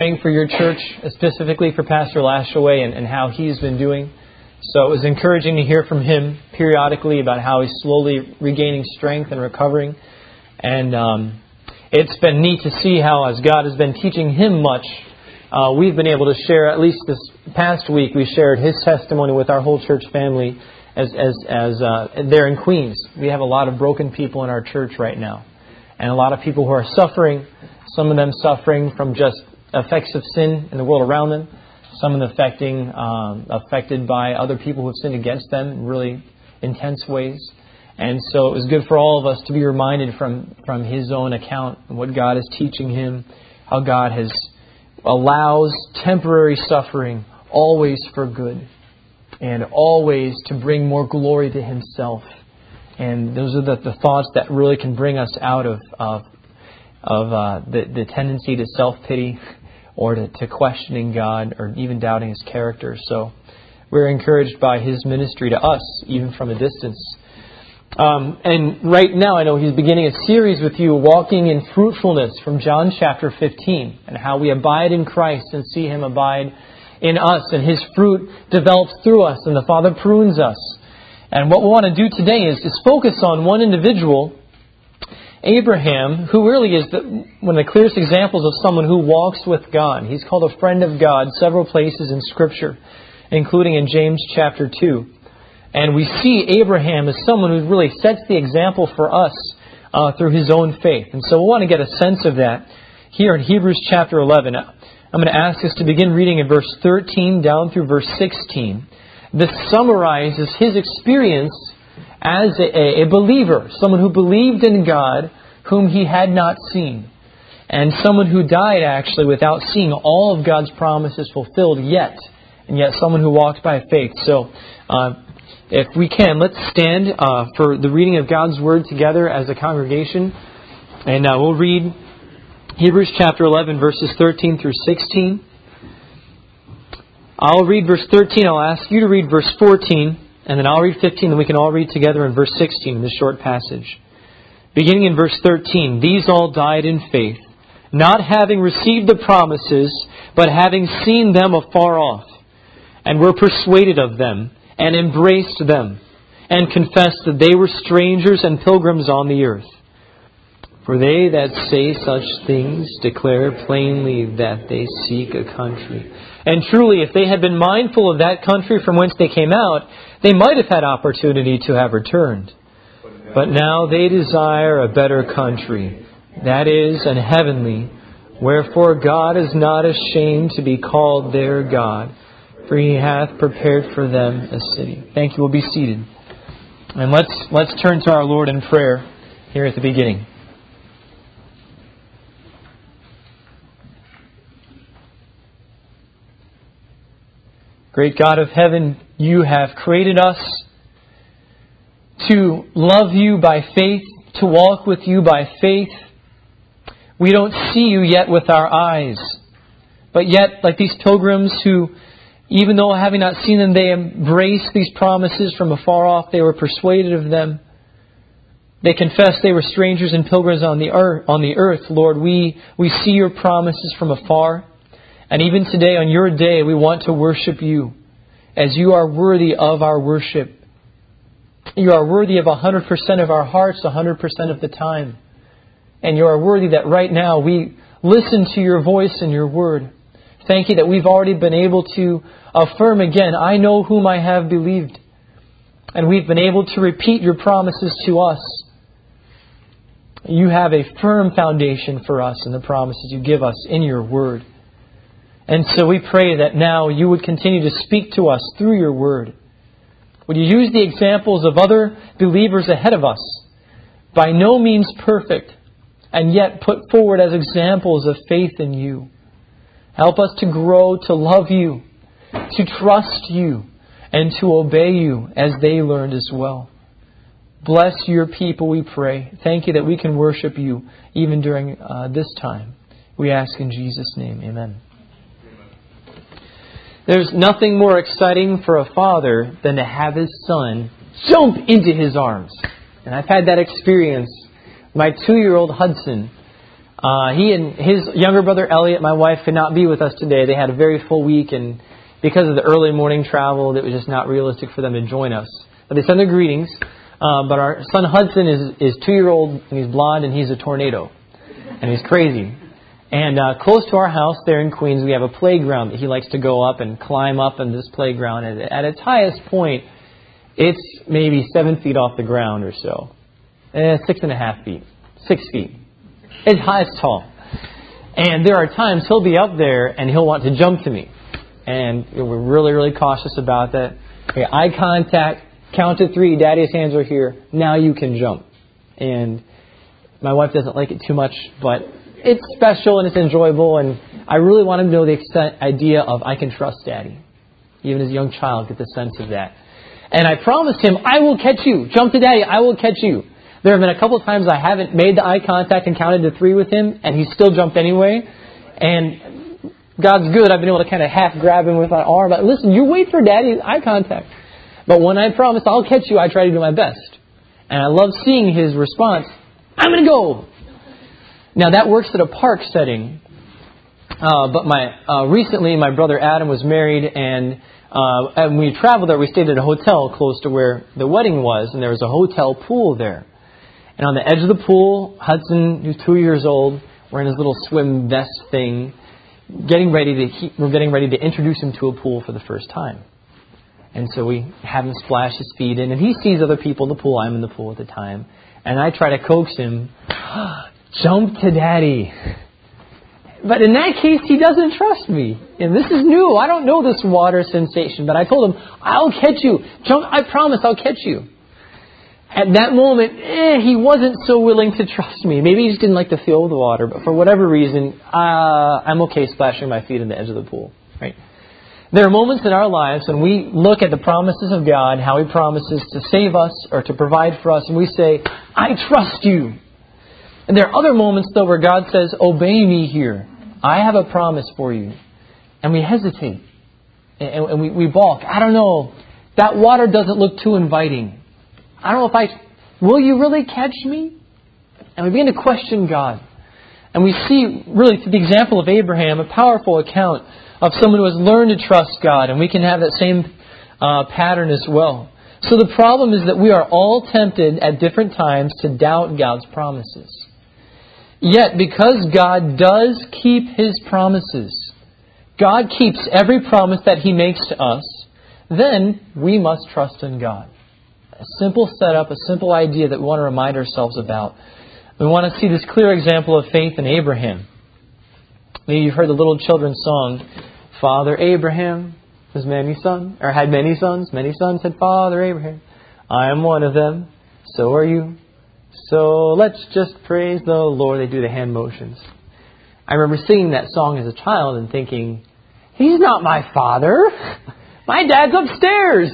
Praying for your church, specifically for Pastor Lashaway and how he's been doing. So it was encouraging to hear from him periodically about how he's slowly regaining strength and recovering. And it's been neat to see how, as God has been teaching him much, we've been able to share, at least this past week, we shared his testimony with our whole church family as there in Queens. We have a lot of broken people in our church right now. And a lot of people who are suffering, some of them suffering from just effects of sin in the world around them, some of them affected by other people who have sinned against them in really intense ways. And so it was good for all of us to be reminded from his own account what God is teaching him, how God allows temporary suffering always for good and always to bring more glory to Himself. And those are the thoughts that really can bring us out of the tendency to self-pity or to questioning God or even doubting His character. So we're encouraged by His ministry to us, even from a distance. And right now, I know He's beginning a series with you, Walking in Fruitfulness, from John chapter 15, and how we abide in Christ and see Him abide in us, and His fruit develops through us, and the Father prunes us. And what we want to do today is focus on one individual, Abraham, who really is one of the clearest examples of someone who walks with God. He's called a friend of God several places in Scripture, including in James chapter 2. And we see Abraham as someone who really sets the example for us through his own faith. And so we want to get a sense of that here in Hebrews chapter 11. I'm going to ask us to begin reading in verse 13 down through verse 16. This summarizes his experience as a believer, someone who believed in God whom he had not seen, and someone who died actually without seeing all of God's promises fulfilled yet, and yet someone who walked by faith. So if we can, let's stand for the reading of God's Word together as a congregation, and we'll read Hebrews chapter 11, verses 13 through 16. I'll read verse 13. I'll ask you to read verse 14. And then I'll read 15. And we can all read together in verse 16 in this short passage. Beginning in verse 13. These all died in faith, not having received the promises, but having seen them afar off, and were persuaded of them, and embraced them, and confessed that they were strangers and pilgrims on the earth. For they that say such things declare plainly that they seek a country. And truly, if they had been mindful of that country from whence they came out, they might have had opportunity to have returned. But now they desire a better country, that is, an heavenly. Wherefore God is not ashamed to be called their God, for He hath prepared for them a city. Thank you. We'll be seated. And let's turn to our Lord in prayer here at the beginning. Great God of heaven, You have created us to love You by faith, to walk with You by faith. We don't see You yet with our eyes, but yet, like these pilgrims who, even though having not seen Them, they embraced these promises from afar off, they were persuaded of them. They confessed they were strangers and pilgrims on the earth. Lord, we see Your promises from afar. And even today, on Your day, we want to worship You as You are worthy of our worship. You are worthy of 100% of our hearts, 100% of the time. And You are worthy that right now we listen to Your voice and Your word. Thank You that we've already been able to affirm again, I know whom I have believed. And we've been able to repeat Your promises to us. You have a firm foundation for us in the promises You give us in Your word. And so we pray that now You would continue to speak to us through Your word. Would You use the examples of other believers ahead of us, by no means perfect, and yet put forward as examples of faith in You. Help us to grow to love You, to trust You, and to obey You as they learned as well. Bless Your people, we pray. Thank You that we can worship You even during this time. We ask in Jesus' name, amen. There's nothing more exciting for a father than to have his son jump into his arms. And I've had that experience. My 2-year-old Hudson, He and his younger brother Elliot, my wife, could not be with us today. They had a very full week, and because of the early morning travel, it was just not realistic for them to join us. But they send their greetings. But our son Hudson is 2-year-old, and he's blonde, and he's a tornado. And he's crazy. And close to our house there in Queens, we have a playground that he likes to go up and climb up on this playground. And at its highest point, it's maybe 7 feet off the ground or so. 6.5 feet. 6 feet. It's tall. And there are times he'll be up there and he'll want to jump to me. And we're really, really cautious about that. Okay, eye contact, count to 3, Daddy's hands are here, now you can jump. And my wife doesn't like it too much, but it's special and it's enjoyable, and I really want him to know the idea of I can trust Daddy. Even as a young child, get the sense of that. And I promised him, I will catch you. Jump to Daddy, I will catch you. There have been a couple of times I haven't made the eye contact and counted to 3 with him, and he still jumped anyway. And God's good, I've been able to kind of half grab him with my arm. But listen, you wait for Daddy's eye contact. But when I promise I'll catch you, I try to do my best. And I love seeing his response, I'm going to go. Now that works at a park setting. But recently my brother Adam was married, and when we traveled there, we stayed at a hotel close to where the wedding was, and there was a hotel pool there. And on the edge of the pool, Hudson, who's 2 years old, wearing his little swim vest thing, we're getting ready to introduce him to a pool for the first time. And so we have him splash his feet in, and he sees other people in the pool. I'm in the pool at the time. And I try to coax him, jump to Daddy. But in that case, he doesn't trust me. And this is new. I don't know this water sensation. But I told him, I'll catch you. Jump, I promise I'll catch you. At that moment, he wasn't so willing to trust me. Maybe he just didn't like the feel of the water. But for whatever reason, I'm okay splashing my feet in the edge of the pool. Right? There are moments in our lives when we look at the promises of God, how He promises to save us or to provide for us, and we say, I trust you. And there are other moments, though, where God says, obey me here. I have a promise for you. And we hesitate. And we balk. I don't know. That water doesn't look too inviting. I don't know will you really catch me? And we begin to question God. And we see, really, through the example of Abraham, a powerful account of someone who has learned to trust God. And we can have that same pattern as well. So the problem is that we are all tempted at different times to doubt God's promises. Yet, because God does keep His promises, God keeps every promise that He makes to us, then we must trust in God. A simple setup, a simple idea that we want to remind ourselves about. We want to see this clear example of faith in Abraham. Maybe you've heard the little children's song, Father Abraham had many sons. Many sons had Father Abraham. I am one of them. So are you. So let's just praise the Lord. They do the hand motions. I remember singing that song as a child and thinking, He's not my father. My dad's upstairs.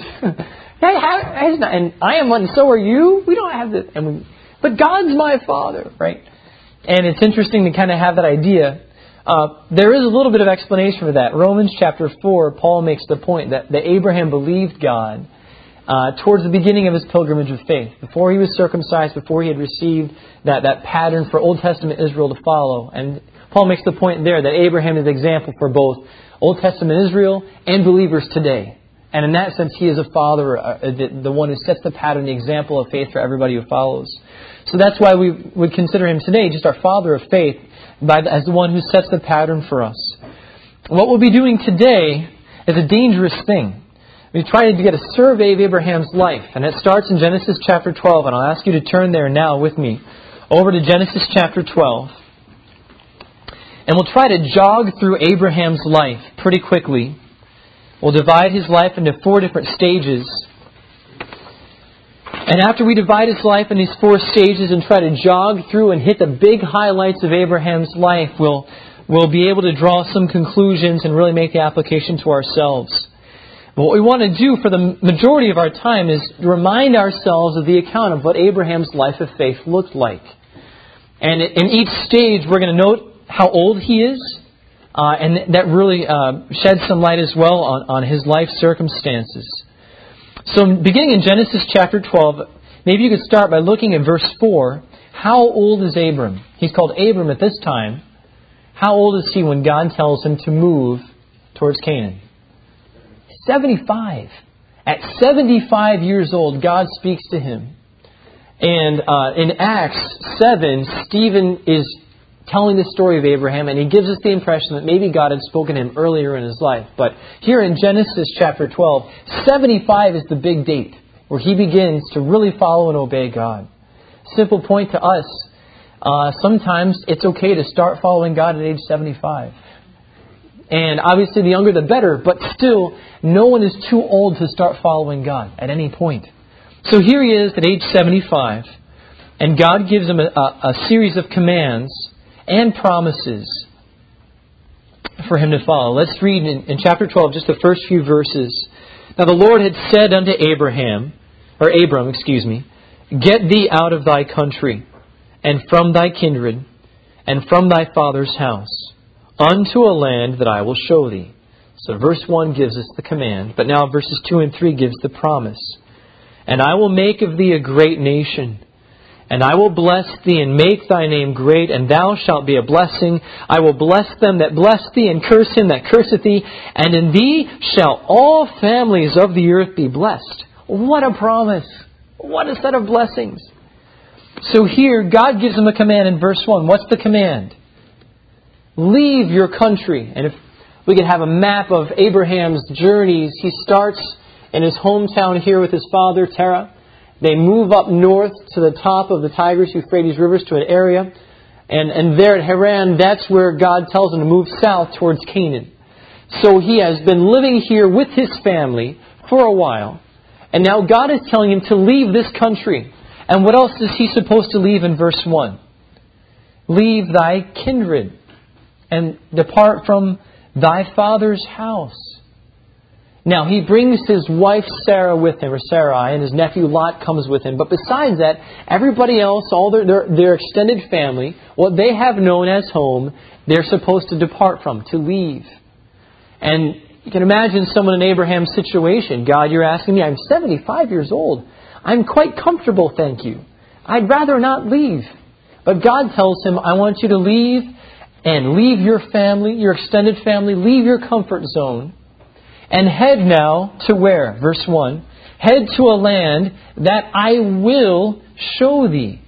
And I am one, so are you. We don't have this. But God's my Father, right? And it's interesting to kind of have that idea. There is a little bit of explanation for that. Romans chapter 4, Paul makes the point that Abraham believed God towards the beginning of his pilgrimage of faith. Before he was circumcised, before he had received that pattern for Old Testament Israel to follow. And Paul makes the point there that Abraham is an example for both Old Testament Israel and believers today. And in that sense, he is a father, the one who sets the pattern, the example of faith for everybody who follows. So that's why we would consider him today just our father of faith, as the one who sets the pattern for us. What we'll be doing today is a dangerous thing. We try to get a survey of Abraham's life, and it starts in Genesis chapter 12, and I'll ask you to turn there now with me, over to Genesis chapter 12. And we'll try to jog through Abraham's life pretty quickly. We'll divide his life into 4 different stages. And after we divide his life in these 4 stages and try to jog through and hit the big highlights of Abraham's life, we'll be able to draw some conclusions and really make the application to ourselves. But what we want to do for the majority of our time is remind ourselves of the account of what Abraham's life of faith looked like. And in each stage, we're going to note how old he is. And that really sheds some light as well on his life circumstances. So beginning in Genesis chapter 12, maybe you could start by looking at verse 4. How old is Abram? He's called Abram at this time. How old is he when God tells him to move towards Canaan? 75. At 75 years old, God speaks to him. And in Acts 7, Stephen is telling the story of Abraham, and he gives us the impression that maybe God had spoken to him earlier in his life. But here in Genesis chapter 12, 75 is the big date where he begins to really follow and obey God. Simple point to us, sometimes it's okay to start following God at age 75. And obviously the younger the better, but still, no one is too old to start following God at any point. So here he is at age 75, and God gives him a series of commands and promises for him to follow. Let's read in chapter 12, just the first few verses. Now the Lord had said unto Abram, Get thee out of thy country, and from thy kindred, and from thy father's house, unto a land that I will show thee. So verse 1 gives us the command, but now verses 2 and 3 gives the promise. And I will make of thee a great nation, and I will bless thee and make thy name great, and thou shalt be a blessing. I will bless them that bless thee, and curse him that curseth thee, and in thee shall all families of the earth be blessed. What a promise! What a set of blessings! So here, God gives him a command in verse 1. What's the command? Leave your country. And if we could have a map of Abraham's journeys, he starts in his hometown here with his father, Terah. They move up north to the top of the Tigris, Euphrates rivers to an area. And there at Haran, that's where God tells him to move south towards Canaan. So he has been living here with his family for a while. And now God is telling him to leave this country. And what else is he supposed to leave in verse 1? Leave thy kindred and depart from thy father's house. Now, he brings his wife Sarah with him, or Sarai, and his nephew Lot comes with him. But besides that, everybody else, all their extended family, what they have known as home, they're supposed to depart from, to leave. And you can imagine someone in Abraham's situation. God, you're asking me, I'm 75 years old. I'm quite comfortable, thank you. I'd rather not leave. But God tells him, I want you to leave, and leave your family, your extended family, leave your comfort zone, and head now to where? Verse 1. Head to a land that I will show thee.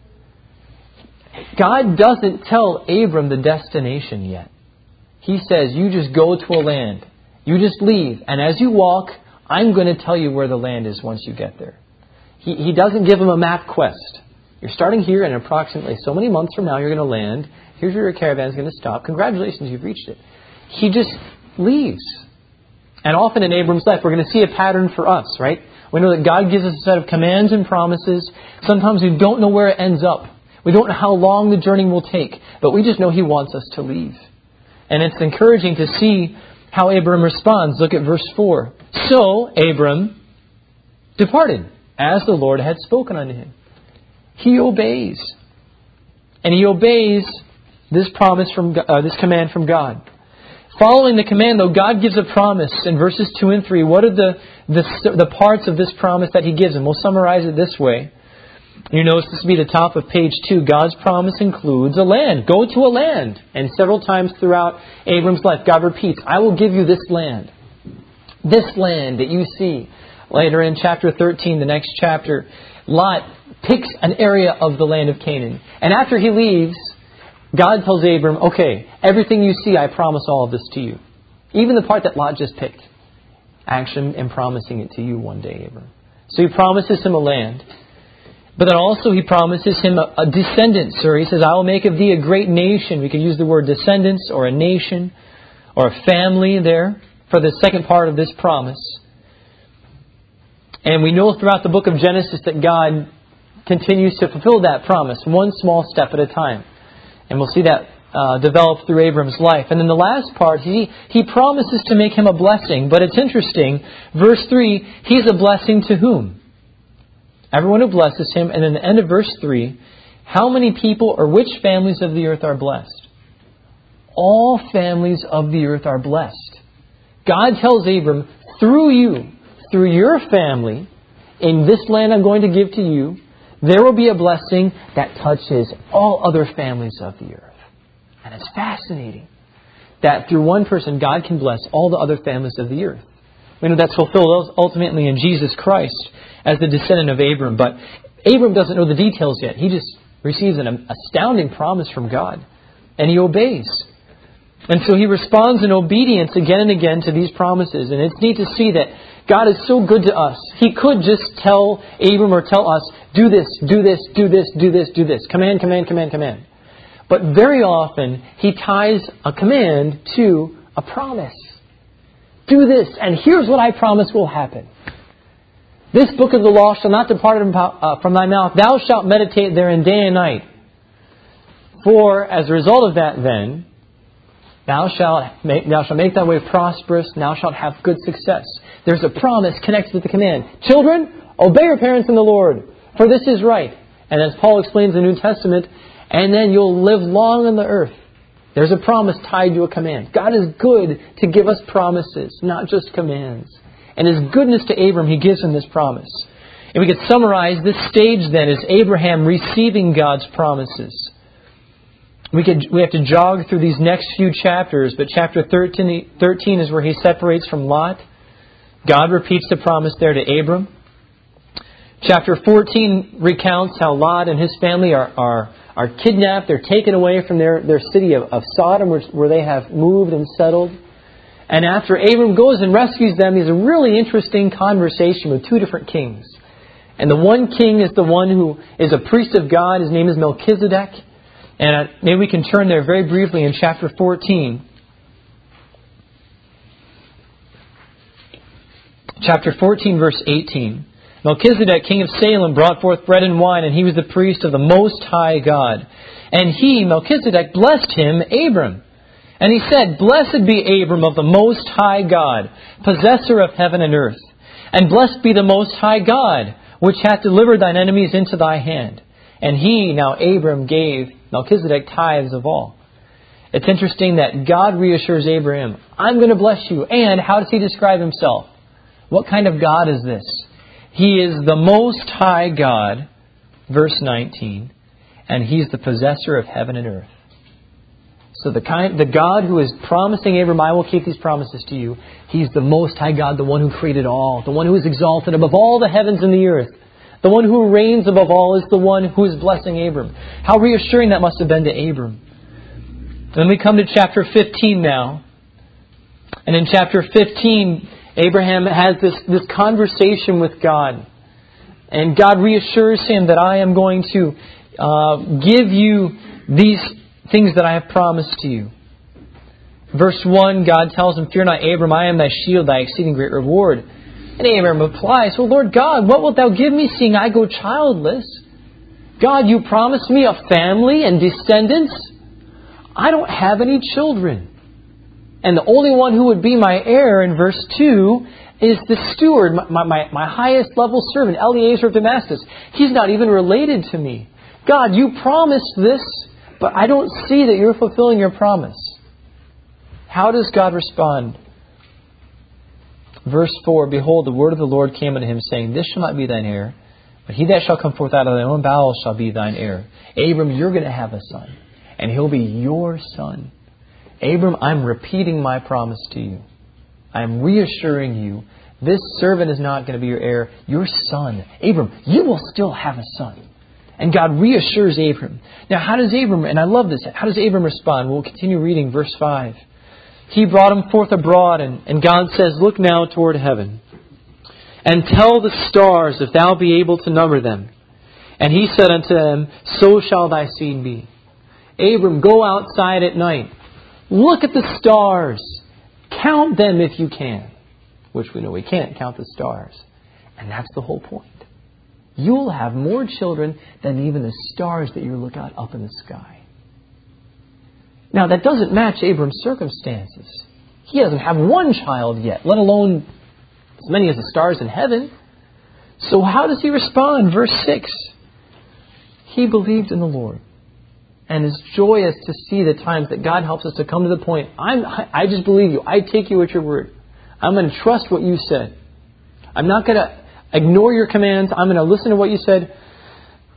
God doesn't tell Abram the destination yet. He says, you just go to a land. You just leave. And as you walk, I'm going to tell you where the land is once you get there. He doesn't give him a map quest. You're starting here, and approximately so many months from now you're going to land. Here's where your caravan is going to stop. Congratulations, you've reached it. He just leaves. And often in Abram's life, we're going to see a pattern for us, right? We know that God gives us a set of commands and promises. Sometimes we don't know where it ends up. We don't know how long the journey will take. But we just know He wants us to leave. And it's encouraging to see how Abram responds. Look at verse 4. So Abram departed, as the Lord had spoken unto him. He obeys. And he obeys this promise this command from God. Following the command, though, God gives a promise in verses 2 and 3. What are the parts of this promise that He gives him? We'll summarize it this way. You notice this will be the top of page 2. God's promise includes a land. Go to a land. And several times throughout Abram's life, God repeats, I will give you this land. This land that you see. Later in chapter 13, the next chapter, Lot picks an area of the land of Canaan. And after he leaves, God tells Abram, okay, everything you see, I promise all of this to you. Even the part that Lot just picked. Actually, I'm promising it to you one day, Abram. So He promises him a land. But then also He promises him a descendants. Or He says, I will make of thee a great nation. We could use the word descendants or a nation or a family there for the second part of this promise. And we know throughout the book of Genesis that God continues to fulfill that promise, one small step at a time. And we'll see that develop through Abram's life. And then the last part, he promises to make him a blessing. But it's interesting, verse 3, He's a blessing to whom? Everyone who blesses him. And then the end of verse 3, how many people or which families of the earth are blessed? All families of the earth are blessed. God tells Abram, through you, through your family, in this land I'm going to give to you, there will be a blessing that touches all other families of the earth. And it's fascinating that through one person, God can bless all the other families of the earth. We know that's fulfilled ultimately in Jesus Christ as the descendant of Abram. But Abram doesn't know the details yet. He just receives an astounding promise from God. And he obeys. And so he responds in obedience again and again to these promises. And it's neat to see that God is so good to us. He could just tell Abram or tell us, do this, do this, do this, do this, do this. Command, command, command, command. But very often, He ties a command to a promise. Do this, and here's what I promise will happen. This book of the law shall not depart from thy mouth. Thou shalt meditate therein day and night. For, as a result of that then, thou shalt make thy way prosperous, and thou shalt have good success. There's a promise connected with the command. Children, obey your parents in the Lord, for this is right. And as Paul explains in the New Testament, and then you'll live long on the earth. There's a promise tied to a command. God is good to give us promises, not just commands. And His goodness to Abram, He gives him this promise. And we could summarize this stage then as Abraham receiving God's promises. We have to jog through these next few chapters, but chapter 13 is where he separates from Lot. God repeats the promise there to Abram. Chapter 14 recounts how Lot and his family are kidnapped. They're taken away from their city of Sodom, where they have moved and settled. And after Abram goes and rescues them, there's a really interesting conversation with two different kings. And the one king is the one who is a priest of God. His name is Melchizedek. And maybe we can turn there very briefly in chapter 14. Chapter 14, verse 18. Melchizedek, king of Salem, brought forth bread and wine, and he was the priest of the Most High God. And he, Melchizedek, blessed him, Abram. And he said, Blessed be Abram of the Most High God, possessor of heaven and earth. And blessed be the Most High God, which hath delivered thine enemies into thy hand. And he, now Abram, gave Melchizedek tithes of all. It's interesting that God reassures Abraham, I'm going to bless you. And how does he describe himself? What kind of God is this? He is the Most High God, verse 19, and He's the possessor of heaven and earth. So the God who is promising Abram, I will keep these promises to you, He's the Most High God, the one who created all, the one who is exalted above all the heavens and the earth. The one who reigns above all is the one who is blessing Abram. How reassuring that must have been to Abram. Then we come to chapter 15 now. And in chapter 15, Abraham has this conversation with God. And God reassures him that I am going to give you these things that I have promised to you. Verse 1, God tells him, Fear not, Abram, I am thy shield, thy exceeding great reward. And Abraham replies, Well, Lord God, what wilt thou give me, seeing I go childless? God, you promised me a family and descendants. I don't have any children. And the only one who would be my heir, in verse 2, is the steward, my highest level servant, Eliezer of Damascus. He's not even related to me. God, you promised this, but I don't see that you're fulfilling your promise. How does God respond? Verse 4, Behold, the word of the Lord came unto him, saying, This shall not be thine heir, but he that shall come forth out of thy own bowels shall be thine heir. Abram, you're going to have a son, and he'll be your son. Abram, I'm repeating my promise to you. I'm reassuring you, this servant is not going to be your heir, your son. Abram, you will still have a son. And God reassures Abram. Now, how does Abram, and I love this, how does Abram respond? We'll continue reading verse 5. He brought him forth abroad, and God says, Look now toward heaven, and tell the stars if thou be able to number them. And he said unto them, So shall thy seed be. Abram, go outside at night. Look at the stars. Count them if you can. Which we know we can't count the stars. And that's the whole point. You'll have more children than even the stars that you look at up in the sky. Now, that doesn't match Abram's circumstances. He doesn't have one child yet, let alone as many as the stars in heaven. So how does he respond? Verse 6. He believed in the Lord. And is joyous to see the times that God helps us to come to the point, I just believe you. I take you at your word. I'm going to trust what you said. I'm not going to ignore your commands. I'm going to listen to what you said.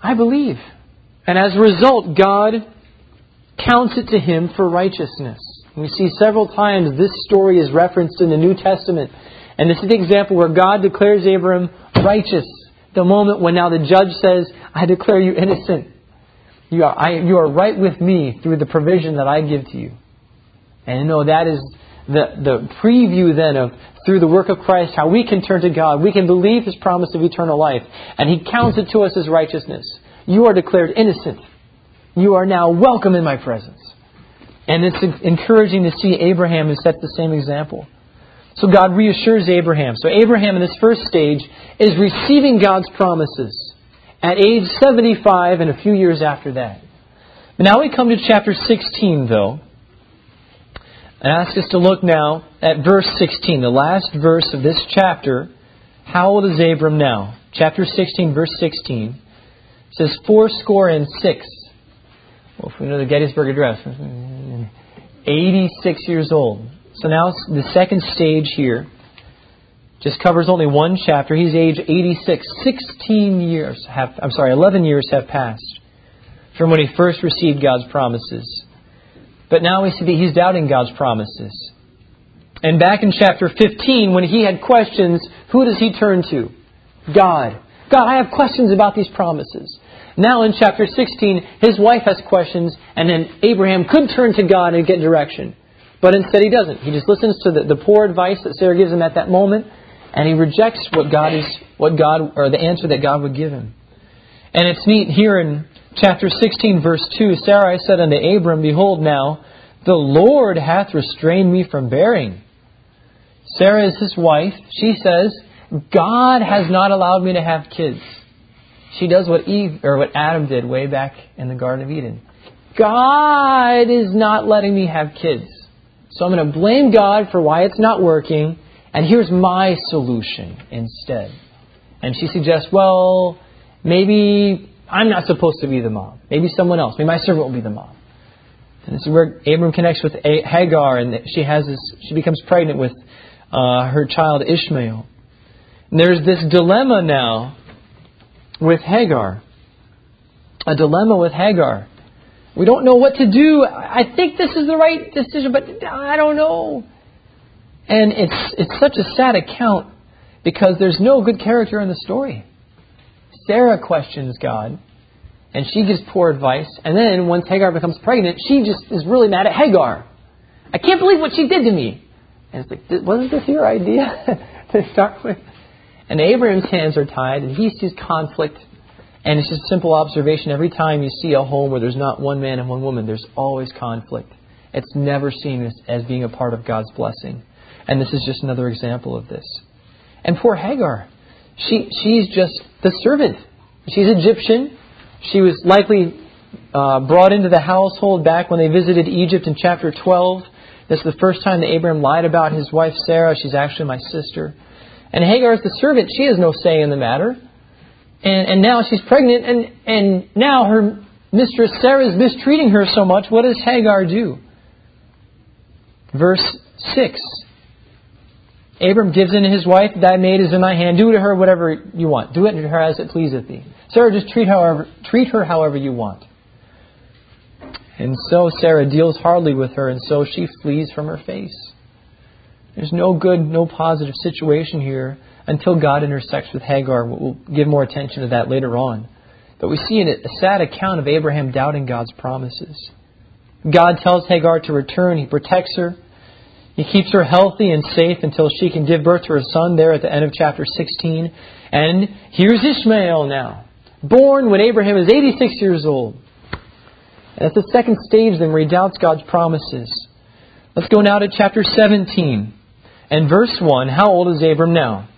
I believe. And as a result, God counts it to him for righteousness. We see several times this story is referenced in the New Testament. And this is the example where God declares Abram righteous. The moment when now the judge says, I declare you innocent. You are right with me through the provision that I give to you. And that is the preview then of, through the work of Christ, how we can turn to God. We can believe His promise of eternal life. And He counts it to us as righteousness. You are declared innocent. You are now welcome in my presence. And it's encouraging to see Abraham who sets the same example. So God reassures Abraham. So Abraham in this first stage is receiving God's promises at age 75 and a few years after that. But now we come to chapter 16, though. And I ask us to look now at verse 16, the last verse of this chapter. How old is Abram now? Chapter 16, verse 16. It says, 86. Well, if we know the Gettysburg Address, 86 years old. So now the second stage here just covers only one chapter. He's age 86. 11 years have passed from when he first received God's promises. But now we see that he's doubting God's promises. And back in chapter 15, when he had questions, who does he turn to? God. God, I have questions about these promises. Now in chapter 16, his wife has questions, and then Abraham could turn to God and get direction. But instead he doesn't. He just listens to the poor advice that Sarah gives him at that moment, and he rejects the answer that God would give him. And it's neat here in chapter 16, verse 2, Sarai said unto Abram, Behold now, the Lord hath restrained me from bearing. Sarah is his wife. She says, God has not allowed me to have kids. She does what Adam did way back in the Garden of Eden. God is not letting me have kids. So I'm going to blame God for why it's not working, and here's my solution instead. And she suggests, well, maybe I'm not supposed to be the mom. Maybe someone else. Maybe my servant will be the mom. And this is where Abram connects with Hagar, and she becomes pregnant with her child Ishmael. And there's this dilemma now with Hagar. A dilemma with Hagar. We don't know what to do. I think this is the right decision, but I don't know. And it's such a sad account because there's no good character in the story. Sarah questions God, and she gives poor advice. And then once Hagar becomes pregnant, she just is really mad at Hagar. I can't believe what she did to me. And it's like, wasn't this your idea to start with? And Abraham's hands are tied, and he sees conflict. And it's just a simple observation. Every time you see a home where there's not one man and one woman, there's always conflict. It's never seen as being a part of God's blessing. And this is just another example of this. And poor Hagar, she's just the servant. She's Egyptian. She was likely brought into the household back when they visited Egypt in chapter 12. This is the first time that Abraham lied about his wife Sarah. She's actually my sister. And Hagar is the servant. She has no say in the matter. And now she's pregnant, and now her mistress Sarah is mistreating her so much. What does Hagar do? Verse 6. Abram gives in to his wife, Thy maid is in my hand. Do to her whatever you want. Do it to her as it pleaseth thee. Sarah, just treat her however you want. And so Sarah deals hardly with her, and so she flees from her face. There's no good, no positive situation here until God intersects with Hagar. We'll give more attention to that later on. But we see in it a sad account of Abraham doubting God's promises. God tells Hagar to return. He protects her. He keeps her healthy and safe until she can give birth to her son there at the end of chapter 16. And here's Ishmael now, born when Abraham is 86 years old. And that's the second stage then where he doubts God's promises. Let's go now to chapter 17 and verse 1. How old is Abram now?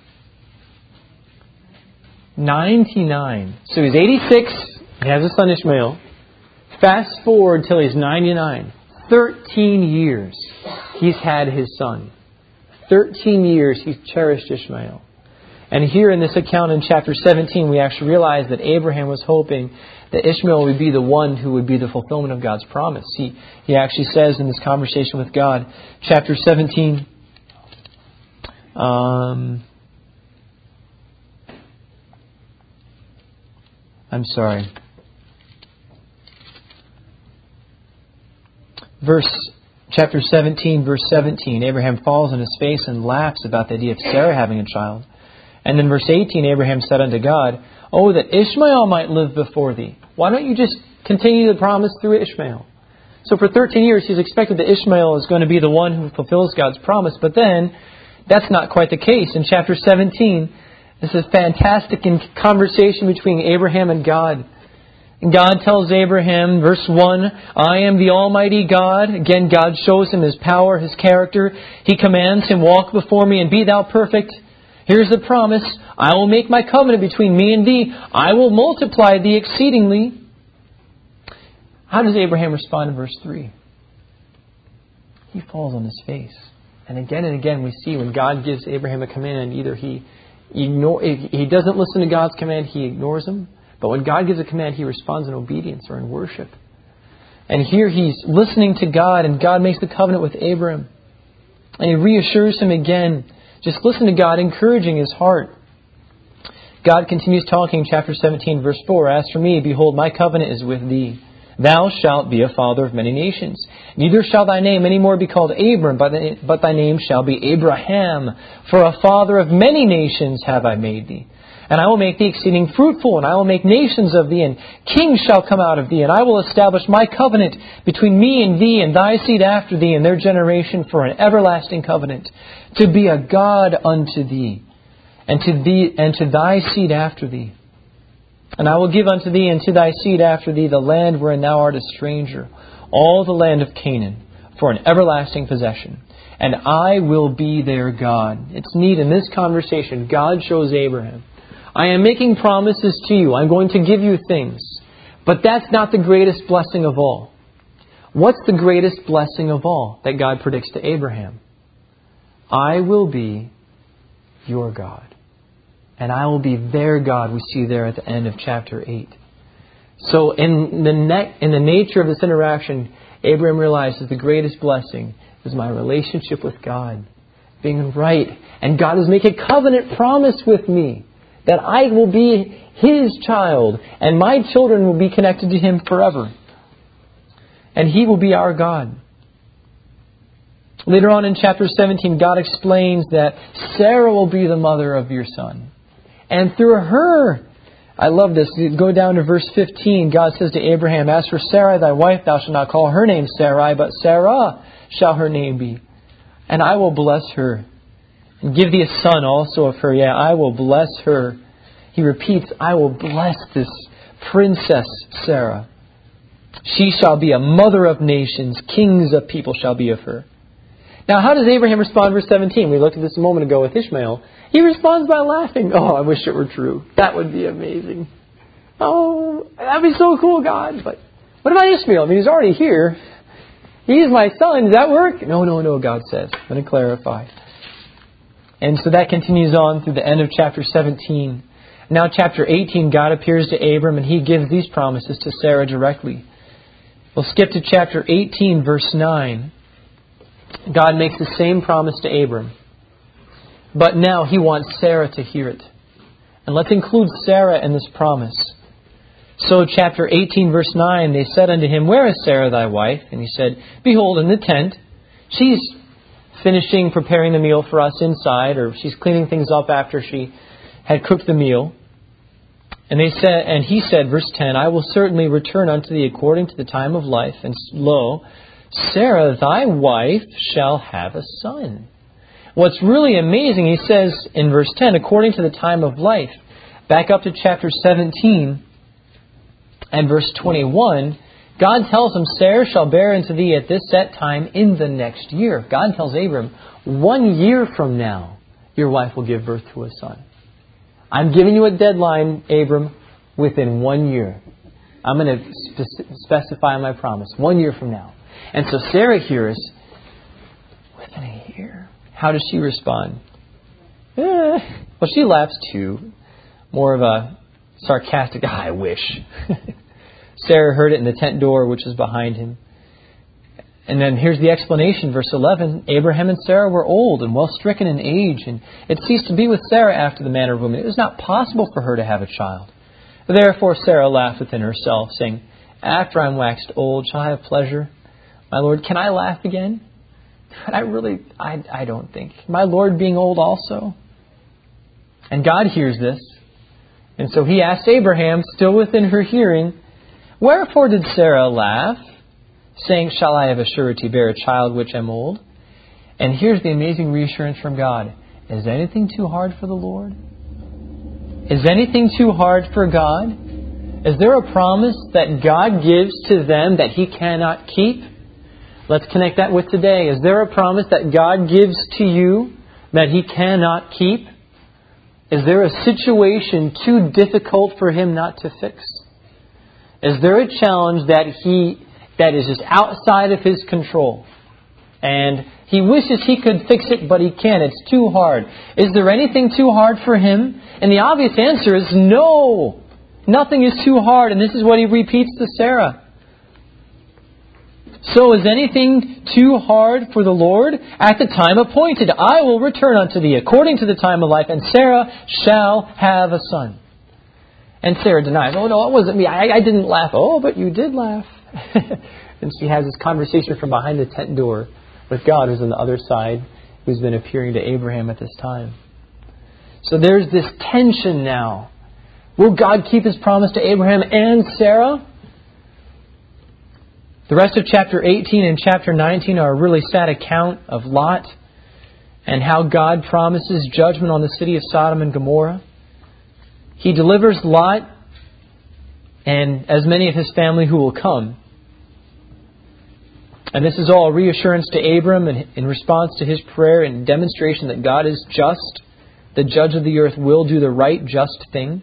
99. So he's 86. He has a son Ishmael. Fast forward till he's 99. 13 years he's had his son. 13 years he's cherished Ishmael. And here in this account in chapter 17, we actually realize that Abraham was hoping that Ishmael would be the one who would be the fulfillment of God's promise. He actually says in this conversation with God, chapter 17, I'm sorry. Chapter 17, verse 17, Abraham falls on his face and laughs about the idea of Sarah having a child. And then verse 18, Abraham said unto God, "Oh, that Ishmael might live before thee." Why don't you just continue the promise through Ishmael? So for 13 years, he's expected that Ishmael is going to be the one who fulfills God's promise. But then, that's not quite the case. In chapter 17, this is fantastic conversation between Abraham and God. And God tells Abraham, verse 1, "I am the Almighty God." Again, God shows him His power, His character. He commands him, "Walk before me and be thou perfect." Here's the promise. "I will make my covenant between me and thee. I will multiply thee exceedingly." How does Abraham respond in verse 3? He falls on his face. And again we see when God gives Abraham a command, either he doesn't listen to God's command, he ignores him. But when God gives a command, he responds in obedience or in worship. And here he's listening to God, and God makes the covenant with Abraham. And he reassures him again. Just listen to God, encouraging his heart. God continues talking, chapter 17, verse 4, "As for me, behold, my covenant is with thee. Thou shalt be a father of many nations. Neither shall thy name any more be called Abram, but thy name shall be Abraham. For a father of many nations have I made thee. And I will make thee exceeding fruitful, and I will make nations of thee, and kings shall come out of thee. And I will establish my covenant between me and thee and thy seed after thee and their generation for an everlasting covenant, to be a God unto thee, and to thy seed after thee. And I will give unto thee and to thy seed after thee the land wherein thou art a stranger, all the land of Canaan, for an everlasting possession. And I will be their God." It's neat in this conversation, God shows Abraham, "I am making promises to you. I'm going to give you things. But that's not the greatest blessing of all." What's the greatest blessing of all that God predicts to Abraham? "I will be your God. And I will be their God," we see there at the end of chapter 8. So in the nature of this interaction, Abraham realizes the greatest blessing is my relationship with God, being right. And God has made a covenant promise with me that I will be His child, and my children will be connected to Him forever. And He will be our God. Later on in chapter 17, God explains that Sarah will be the mother of your son. And through her, I love this, go down to verse 15, God says to Abraham, "As for Sarai thy wife, thou shalt not call her name Sarai, but Sarah shall her name be. And I will bless her, and give thee a son also of her. Yeah, I will bless her." He repeats, "I will bless this princess Sarah. She shall be a mother of nations, kings of people shall be of her." Now, how does Abraham respond? Verse 17. We looked at this a moment ago with Ishmael. He responds by laughing. "Oh, I wish it were true. That would be amazing. Oh, that'd be so cool, God. But what about Ishmael? I mean, he's already here. He's my son. Does that work?" No, God says. I'm going to clarify. And so that continues on through the end of chapter 17. Now, chapter 18, God appears to Abram, and He gives these promises to Sarah directly. We'll skip to chapter 18, verse 9. God makes the same promise to Abram. But now He wants Sarah to hear it. And let's include Sarah in this promise. So chapter 18, verse 9, "They said unto him, Where is Sarah thy wife? And he said, Behold, in the tent. She's finishing preparing the meal for us inside, or she's cleaning things up after she had cooked the meal." And he said, verse 10, "I will certainly return unto thee according to the time of life. And lo, Sarah thy wife shall have a son." What's really amazing, he says in verse 10, according to the time of life. Back up to chapter 17 and verse 21, God tells him, "Sarah shall bear unto thee at this set time in the next year." God tells Abram, 1 year from now, your wife will give birth to a son. I'm giving you a deadline, Abram, within 1 year. I'm going to specify my promise. 1 year from now. And so Sarah hears, within a year. How does she respond? Well, she laughs too. More of a sarcastic, I wish. Sarah heard it in the tent door, which was behind him. And then here's the explanation, verse 11. "Abraham and Sarah were old and well stricken in age, and it ceased to be with Sarah after the manner of women. It was not possible for her to have a child. Therefore Sarah laughed within herself, saying, After I am waxed old, shall I have pleasure? My Lord, can I laugh again? I don't think. My Lord being old also. And God hears this. And so He asked Abraham, still within her hearing, Wherefore did Sarah laugh, saying, Shall I of a surety bear a child which am old? And here's the amazing reassurance from God. Is anything too hard for the Lord? Is anything too hard for God? Is there a promise that God gives to them that He cannot keep? Let's connect that with today. Is there a promise that God gives to you that He cannot keep? Is there a situation too difficult for Him not to fix? Is there a challenge that is just outside of His control? And He wishes He could fix it, but He can't. It's too hard. Is there anything too hard for Him? And the obvious answer is no. Nothing is too hard. And this is what He repeats to Sarah. So is anything too hard for the Lord? At the time appointed, I will return unto thee according to the time of life, and Sarah shall have a son. And Sarah denies, oh no, it wasn't me. I didn't laugh. Oh, but you did laugh. And she has this conversation from behind the tent door with God, who's on the other side, who's been appearing to Abraham at this time. So there's this tension now. Will God keep His promise to Abraham and Sarah? The rest of chapter 18 and chapter 19 are a really sad account of Lot and how God promises judgment on the city of Sodom and Gomorrah. He delivers Lot and as many of his family who will come. And this is all a reassurance to Abram in response to his prayer and demonstration that God is just. The judge of the earth will do the right, just thing.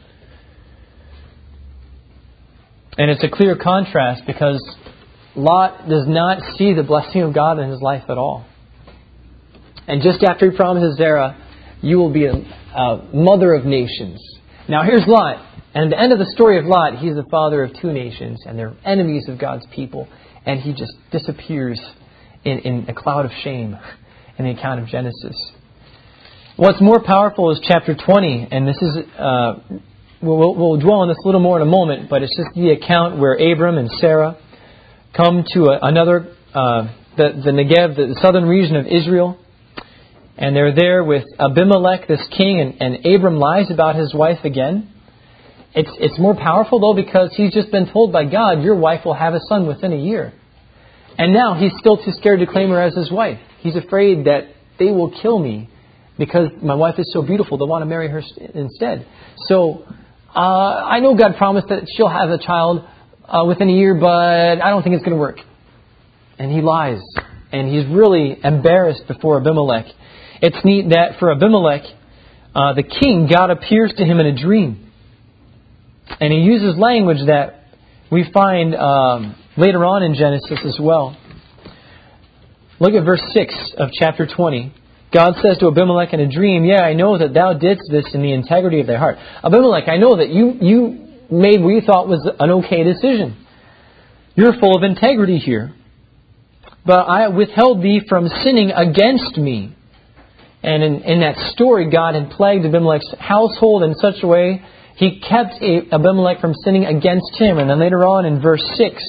And it's a clear contrast because Lot does not see the blessing of God in his life at all. And just after he promises Sarah, you will be a mother of nations. Now here's Lot. And at the end of the story of Lot, he's the father of two nations. And they're enemies of God's people. And he just disappears in a cloud of shame in the account of Genesis. What's more powerful is chapter 20. And this is... We'll dwell on this a little more in a moment. But it's just the account where Abram and Sarah come to the Negev, the southern region of Israel. And they're there with Abimelech, this king, and Abram lies about his wife again. It's more powerful, though, because he's just been told by God, your wife will have a son within a year. And now he's still too scared to claim her as his wife. He's afraid that they will kill me because my wife is so beautiful, they'll want to marry her instead. So I know God promised that she'll have a child within a year, but I don't think it's going to work. And he lies. And he's really embarrassed before Abimelech. It's neat that for Abimelech, the king, God appears to him in a dream. And he uses language that we find later on in Genesis as well. Look at verse 6 of chapter 20. God says to Abimelech in a dream, yeah, I know that thou didst this in the integrity of thy heart. Abimelech, I know that you made what you thought was an okay decision. You're full of integrity here. But I withheld thee from sinning against me. And in that story, God had plagued Abimelech's household in such a way, He kept Abimelech from sinning against him. And then later on in verse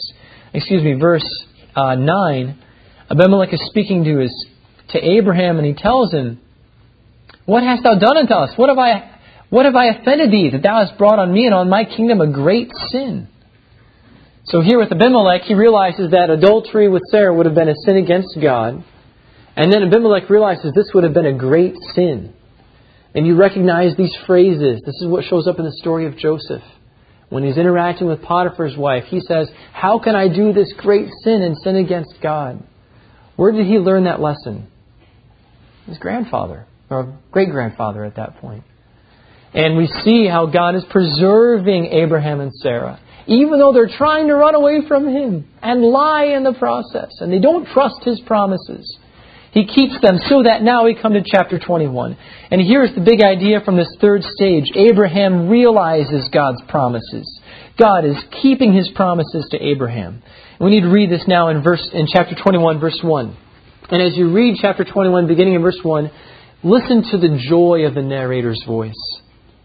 9, Abimelech is speaking to Abraham, and he tells him, what hast thou done unto us? What have I offended thee, that thou hast brought on me and on my kingdom a great sin? So here with Abimelech, he realizes that adultery with Sarah would have been a sin against God. And then Abimelech realizes this would have been a great sin. And you recognize these phrases. This is what shows up in the story of Joseph. When he's interacting with Potiphar's wife, he says, how can I do this great sin and sin against God? Where did he learn that lesson? His grandfather, or great-grandfather at that point. And we see how God is preserving Abraham and Sarah, even though they're trying to run away from Him and lie in the process. And they don't trust His promises. He keeps them so that now we come to chapter 21. And here's the big idea from this third stage. Abraham realizes God's promises. God is keeping His promises to Abraham. We need to read this now in chapter 21, verse 1. And as you read chapter 21, beginning in verse 1, listen to the joy of the narrator's voice.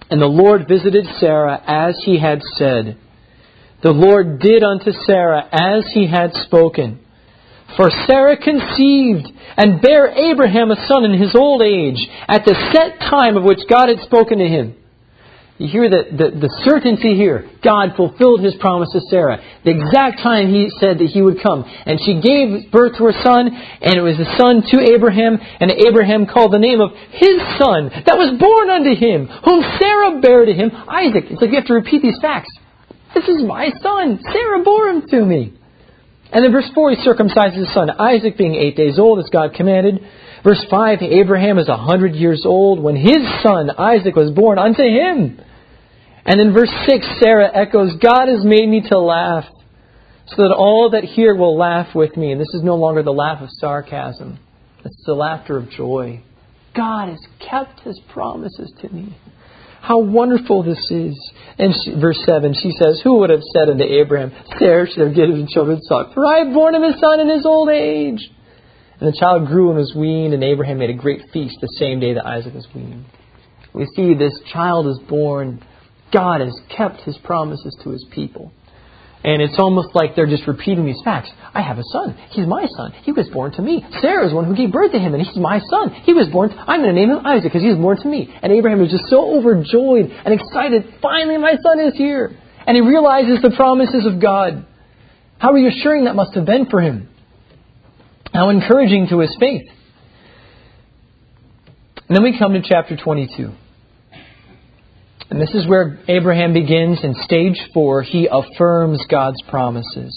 And the Lord visited Sarah as he had said. The Lord did unto Sarah as he had spoken. For Sarah conceived and bare Abraham a son in his old age, at the set time of which God had spoken to him. You hear the certainty here. God fulfilled His promise to Sarah. The exact time He said that He would come. And she gave birth to her son, and it was a son to Abraham, and Abraham called the name of his son that was born unto him, whom Sarah bare to him, Isaac. It's like you have to repeat these facts. This is my son. Sarah bore him to me. And in verse 4, he circumcises his son Isaac, being 8 days old, as God commanded. Verse 5, Abraham is 100 years old when his son Isaac was born unto him. And in verse 6, Sarah echoes, God has made me to laugh, so that all that hear will laugh with me. And this is no longer the laugh of sarcasm. It's the laughter of joy. God has kept His promises to me. How wonderful this is. And verse 7, she says, who would have said unto Abraham, Sarah should have given him children son? For I have borne him a son in his old age. And the child grew and was weaned, and Abraham made a great feast the same day that Isaac was weaned. We see this child is born. God has kept His promises to His people. And it's almost like they're just repeating these facts. I have a son. He's my son. He was born to me. Sarah is the one who gave birth to him, and he's my son. He was born. I'm going to name him Isaac because he was born to me. And Abraham is just so overjoyed and excited. Finally, my son is here. And he realizes the promises of God. How reassuring that must have been for him. How encouraging to his faith. And then we come to chapter 22. And this is where Abraham begins. In stage 4, he affirms God's promises.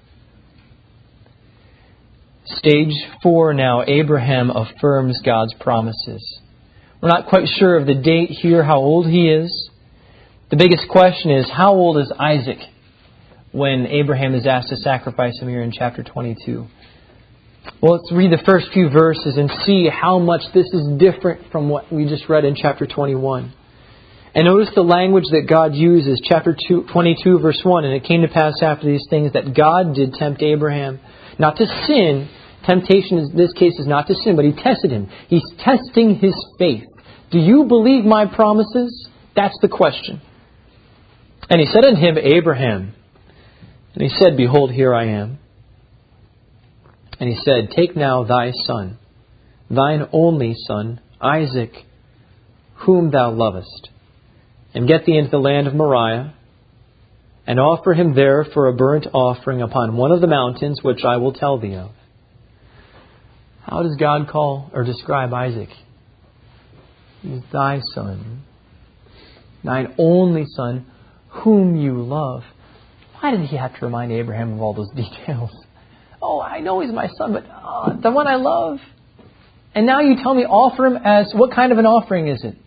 Stage 4 now, Abraham affirms God's promises. We're not quite sure of the date here, how old he is. The biggest question is, how old is Isaac when Abraham is asked to sacrifice him here in chapter 22? Well, let's read the first few verses and see how much this is different from what we just read in chapter 21. And notice the language that God uses, chapter 22, verse 1. And it came to pass after these things that God did tempt Abraham, not to sin. Temptation in this case is not to sin, but He tested him. He's testing his faith. Do you believe my promises? That's the question. And He said unto him, Abraham. And he said, Behold, here I am. And He said, Take now thy son, thine only son, Isaac, whom thou lovest, and get thee into the land of Moriah, and offer him there for a burnt offering upon one of the mountains which I will tell thee of. How does God call or describe Isaac? He's thy son, thine only son, whom you love. Why did He have to remind Abraham of all those details? Oh, I know he's my son, but the one I love. And now you tell me offer him as, what kind of an offering is it?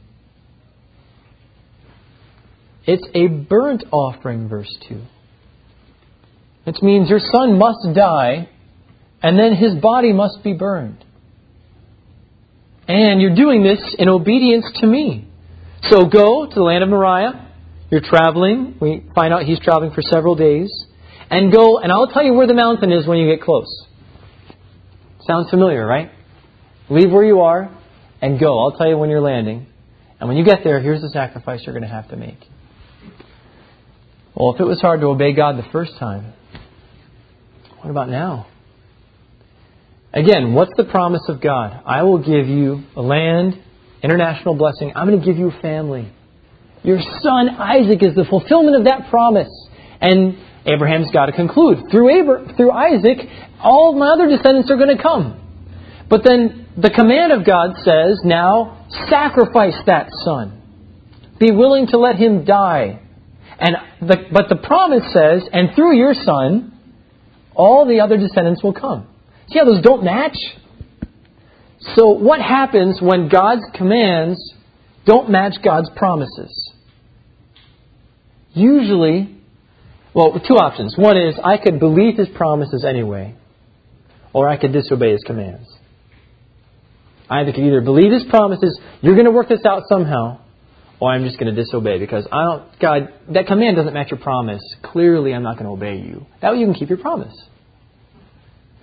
It's a burnt offering, verse 2. Which means your son must die, and then his body must be burned. And you're doing this in obedience to me. So go to the land of Moriah. You're traveling. We find out he's traveling for several days. And go, and I'll tell you where the mountain is when you get close. Sounds familiar, right? Leave where you are and go. I'll tell you when you're landing. And when you get there, here's the sacrifice you're going to have to make. Well, if it was hard to obey God the first time, what about now? Again, what's the promise of God? I will give you a land, international blessing. I'm going to give you a family. Your son Isaac is the fulfillment of that promise. And Abraham's got to conclude. Through Isaac, all of my other descendants are going to come. But then the command of God says, now sacrifice that son. Be willing to let him die. But the promise says, and through your son, all the other descendants will come. See how those don't match? So what happens when God's commands don't match God's promises? Usually, well, two options. One is, I could believe His promises anyway, or I could disobey His commands. I could either believe His promises, you're going to work this out somehow, or I'm just going to disobey because God, that command doesn't match your promise. Clearly, I'm not going to obey you. That way you can keep your promise.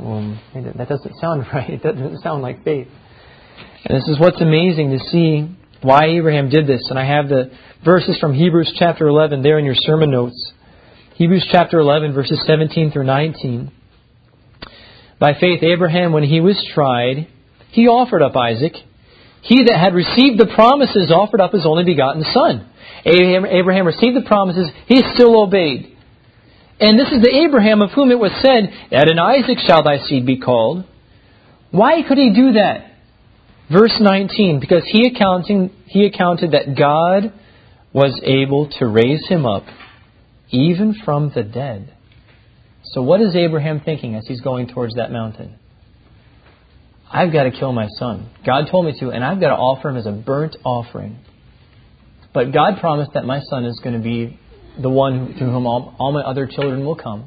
That doesn't sound right. It doesn't sound like faith. And this is what's amazing to see why Abraham did this. And I have the verses from Hebrews chapter 11 there in your sermon notes. Hebrews chapter 11, verses 17 through 19. By faith, Abraham, when he was tried, he offered up Isaac. He that had received the promises offered up his only begotten son. Abraham received the promises. He still obeyed. And this is the Abraham of whom it was said, that in Isaac shall thy seed be called. Why could he do that? Verse 19, because he accounted that God was able to raise him up, even from the dead. So what is Abraham thinking as he's going towards that mountain? I've got to kill my son. God told me to, and I've got to offer him as a burnt offering. But God promised that my son is going to be the one through whom all my other children will come.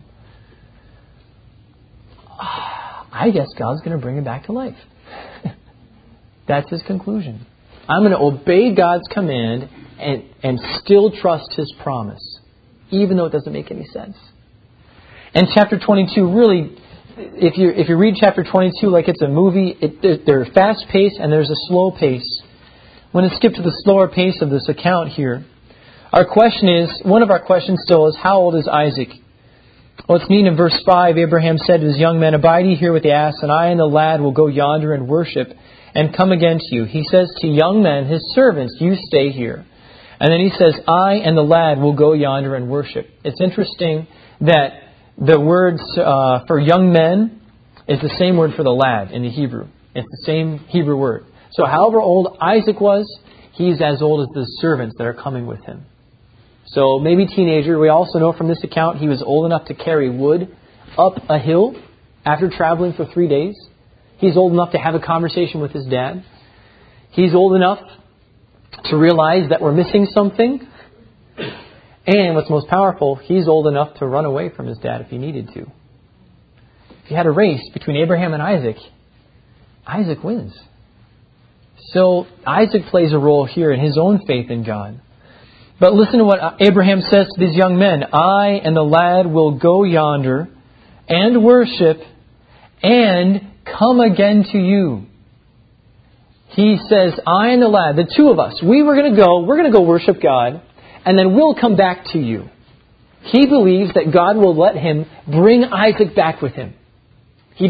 I guess God's going to bring him back to life. That's his conclusion. I'm going to obey God's command and still trust His promise, even though it doesn't make any sense. And chapter 22, really, if you read chapter 22 like it's a movie, there's fast pace and there's a slow pace. I'm going to skip to the slower pace of this account here. One of our questions still is, how old is Isaac? Well, it's neat in verse 5, Abraham said to his young men, abide ye here with the ass, and I and the lad will go yonder and worship, and come again to you. He says to young men, his servants, you stay here. And then he says, I and the lad will go yonder and worship. It's interesting that the words for young men is the same word for the lad in the Hebrew. It's the same Hebrew word. So however old Isaac was, he's as old as the servants that are coming with him. So maybe teenager. We also know from this account he was old enough to carry wood up a hill after traveling for 3 days. He's old enough to have a conversation with his dad. He's old enough to realize that we're missing something. And what's most powerful, he's old enough to run away from his dad if he needed to. If you had a race between Abraham and Isaac, Isaac wins. So Isaac plays a role here in his own faith in God. But listen to what Abraham says to these young men. I and the lad will go yonder and worship and come again to you. He says, I and the lad, the two of us, we're going to go worship God, and then we'll come back to you. He believes that God will let him bring Isaac back with him. He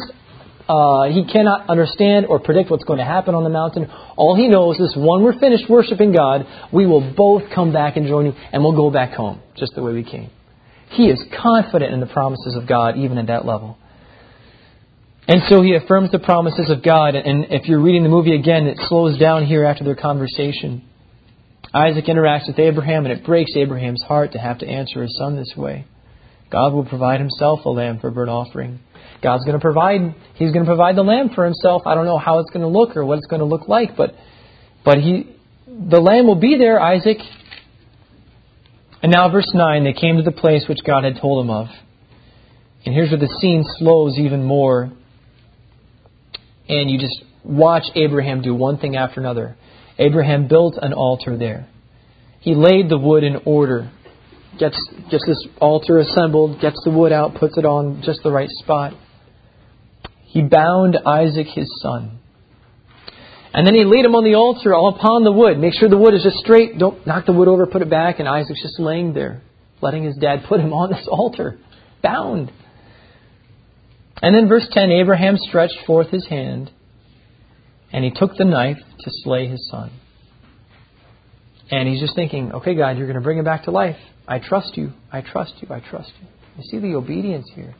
cannot understand or predict what's going to happen on the mountain. All he knows is when we're finished worshiping God, we will both come back and join you, and we'll go back home just the way we came. He is confident in the promises of God, even at that level. And so he affirms the promises of God. And if you're reading the movie again, it slows down here after their conversation. Isaac interacts with Abraham, and it breaks Abraham's heart to have to answer his son this way. God will provide himself a lamb for burnt offering. God's going to provide. He's going to provide the lamb for himself. I don't know how it's going to look or what it's going to look like, but the lamb will be there, Isaac. And now verse 9, they came to the place which God had told them of. And here's where the scene slows even more. And you just watch Abraham do one thing after another. Abraham built an altar there. He laid the wood in order. Gets this altar assembled, gets the wood out, puts it on just the right spot. He bound Isaac his son. And then he laid him on the altar all upon the wood. Make sure the wood is just straight. Don't knock the wood over, put it back. And Isaac's just laying there, letting his dad put him on this altar, bound. And then verse 10, Abraham stretched forth his hand, and he took the knife to slay his son. And he's just thinking, okay, God, you're going to bring him back to life. I trust you. I trust you. I trust you. You see the obedience here.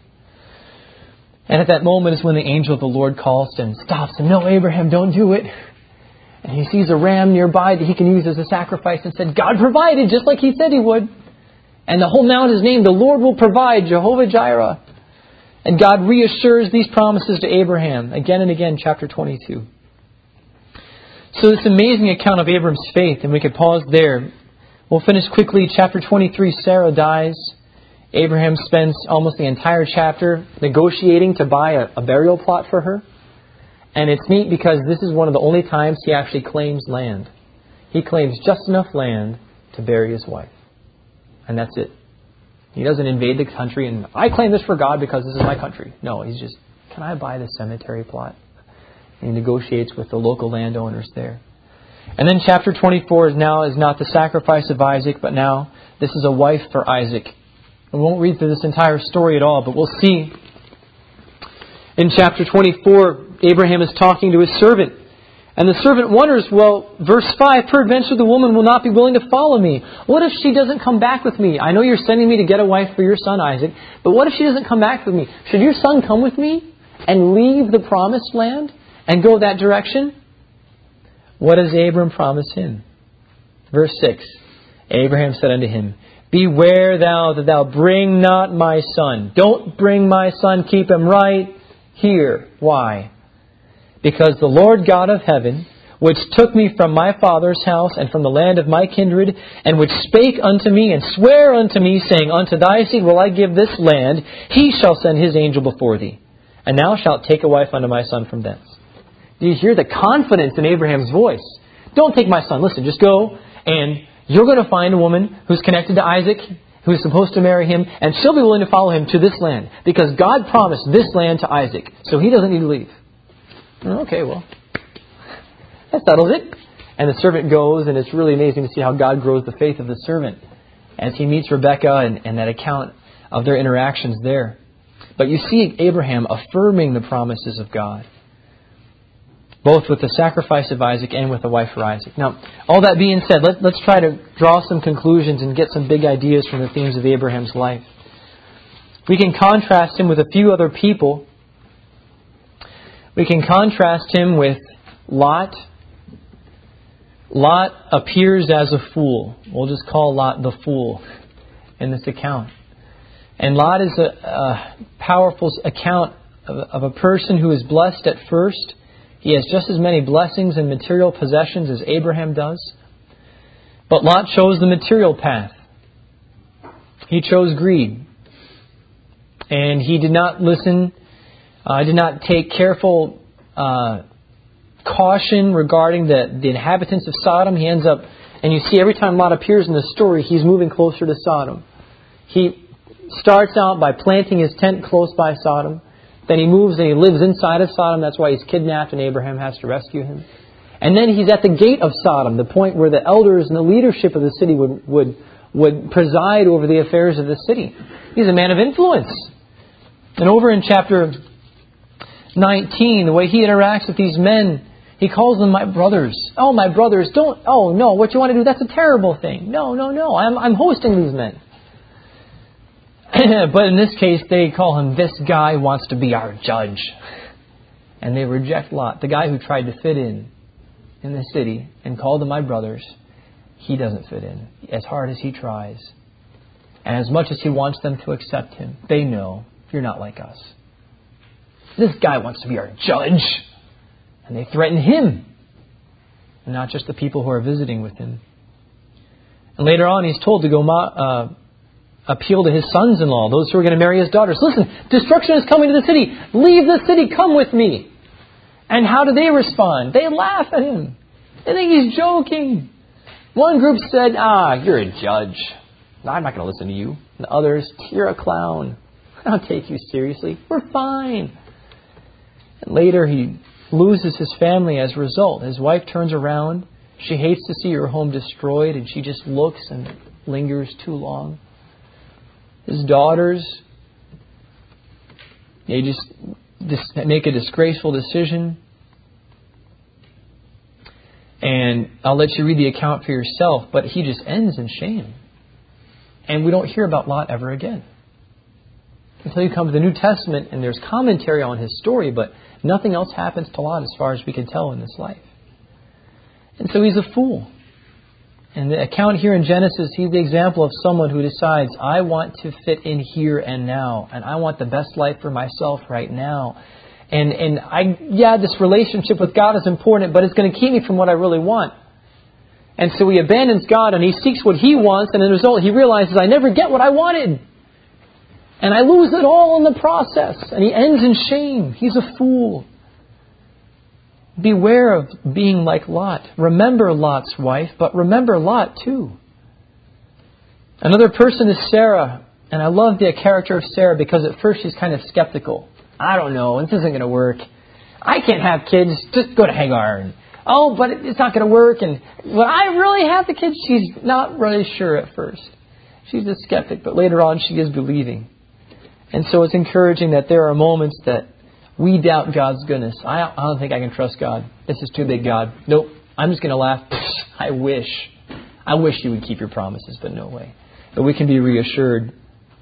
And at that moment is when the angel of the Lord calls him and stops him. No, Abraham, don't do it. And he sees a ram nearby that he can use as a sacrifice and said, God provided just like he said he would. And the whole mount is named, the Lord will provide, Jehovah Jireh. And God reassures these promises to Abraham again and again, chapter 22. So this amazing account of Abram's faith, and we could pause there. We'll finish quickly. Chapter 23, Sarah dies. Abraham spends almost the entire chapter negotiating to buy a burial plot for her. And it's neat because this is one of the only times he actually claims land. He claims just enough land to bury his wife. And that's it. He doesn't invade the country and, I claim this for God because this is my country. No, he's just, can I buy the cemetery plot? And he negotiates with the local landowners there. And then chapter 24 is not the sacrifice of Isaac, but now this is a wife for Isaac. We won't read through this entire story at all, but we'll see. In chapter 24, Abraham is talking to his servant. And the servant wonders, well, verse 5, peradventure the woman will not be willing to follow me. What if she doesn't come back with me? I know you're sending me to get a wife for your son Isaac, but what if she doesn't come back with me? Should your son come with me and leave the promised land and go that direction? What does Abram promise him? Verse 6, Abraham said unto him, beware thou that thou bring not my son. Don't bring my son, keep him right here. Why? Because the Lord God of heaven, which took me from my father's house and from the land of my kindred, and which spake unto me and sware unto me, saying, unto thy seed will I give this land, he shall send his angel before thee, and thou shalt take a wife unto my son from thence. Do you hear the confidence in Abraham's voice? Don't take my son. Listen, just go, and you're going to find a woman who's connected to Isaac, who's supposed to marry him, and she'll be willing to follow him to this land, because God promised this land to Isaac, so he doesn't need to leave. Okay, well, that settles it. And the servant goes, and it's really amazing to see how God grows the faith of the servant as he meets Rebekah and that account of their interactions there. But you see Abraham affirming the promises of God, both with the sacrifice of Isaac and with the wife for Isaac. Now, all that being said, let's try to draw some conclusions and get some big ideas from the themes of Abraham's life. We can contrast him with a few other people. We can contrast him with Lot. Lot appears as a fool. We'll just call Lot the fool in this account. And Lot is a powerful account of a person who is blessed at first. He has just as many blessings and material possessions as Abraham does. But Lot chose the material path. He chose greed. And he did not listen. Did not take careful caution regarding the inhabitants of Sodom. He ends up, and you see every time Lot appears in the story, he's moving closer to Sodom. He starts out by planting his tent close by Sodom. Then he moves and he lives inside of Sodom. That's why he's kidnapped and Abraham has to rescue him. And then he's at the gate of Sodom, the point where the elders and the leadership of the city would preside over the affairs of the city. He's a man of influence. And over in chapter 19, the way he interacts with these men, he calls them my brothers. Oh, my brothers, don't, oh no, what you want to do, that's a terrible thing. No, I'm hosting these men. But in this case, they call him, this guy wants to be our judge. And they reject Lot, the guy who tried to fit in the city and called them my brothers. He doesn't fit in, as hard as he tries. And as much as he wants them to accept him, they know, you're not like us. This guy wants to be our judge. And they threaten him. And not just the people who are visiting with him. And later on he's told to go appeal to his sons-in-law, those who are going to marry his daughters. Listen, destruction is coming to the city. Leave the city, come with me. And how do they respond? They laugh at him. They think he's joking. One group said, you're a judge. I'm not going to listen to you. And the others, you're a clown. I don't take you seriously. We're fine. And later he loses his family as a result. His wife turns around. She hates to see her home destroyed, and she just looks and lingers too long. His daughters, they just make a disgraceful decision. And I'll let you read the account for yourself, but he just ends in shame. And we don't hear about Lot ever again. Until you come to the New Testament and there's commentary on his story, but nothing else happens to Lot as far as we can tell in this life. And so he's a fool. And the account here in Genesis, he's the example of someone who decides, I want to fit in here and now, and I want the best life for myself right now. And this relationship with God is important, but it's going to keep me from what I really want. And so he abandons God and he seeks what he wants, and as a result he realizes, I never get what I wanted. And I lose it all in the process. And he ends in shame. He's a fool. Beware of being like Lot. Remember Lot's wife, but remember Lot too. Another person is Sarah. And I love the character of Sarah because at first she's kind of skeptical. I don't know, this isn't going to work. I can't have kids. Just go to Hagar. oh, but it's not going to work. And well, I really have the kids. She's not really sure at first. She's a skeptic, but later on she is believing. And so it's encouraging that there are moments that we doubt God's goodness. I don't think I can trust God. This is too big, God. Nope. I'm just going to laugh. I wish you would keep your promises, but no way. But we can be reassured.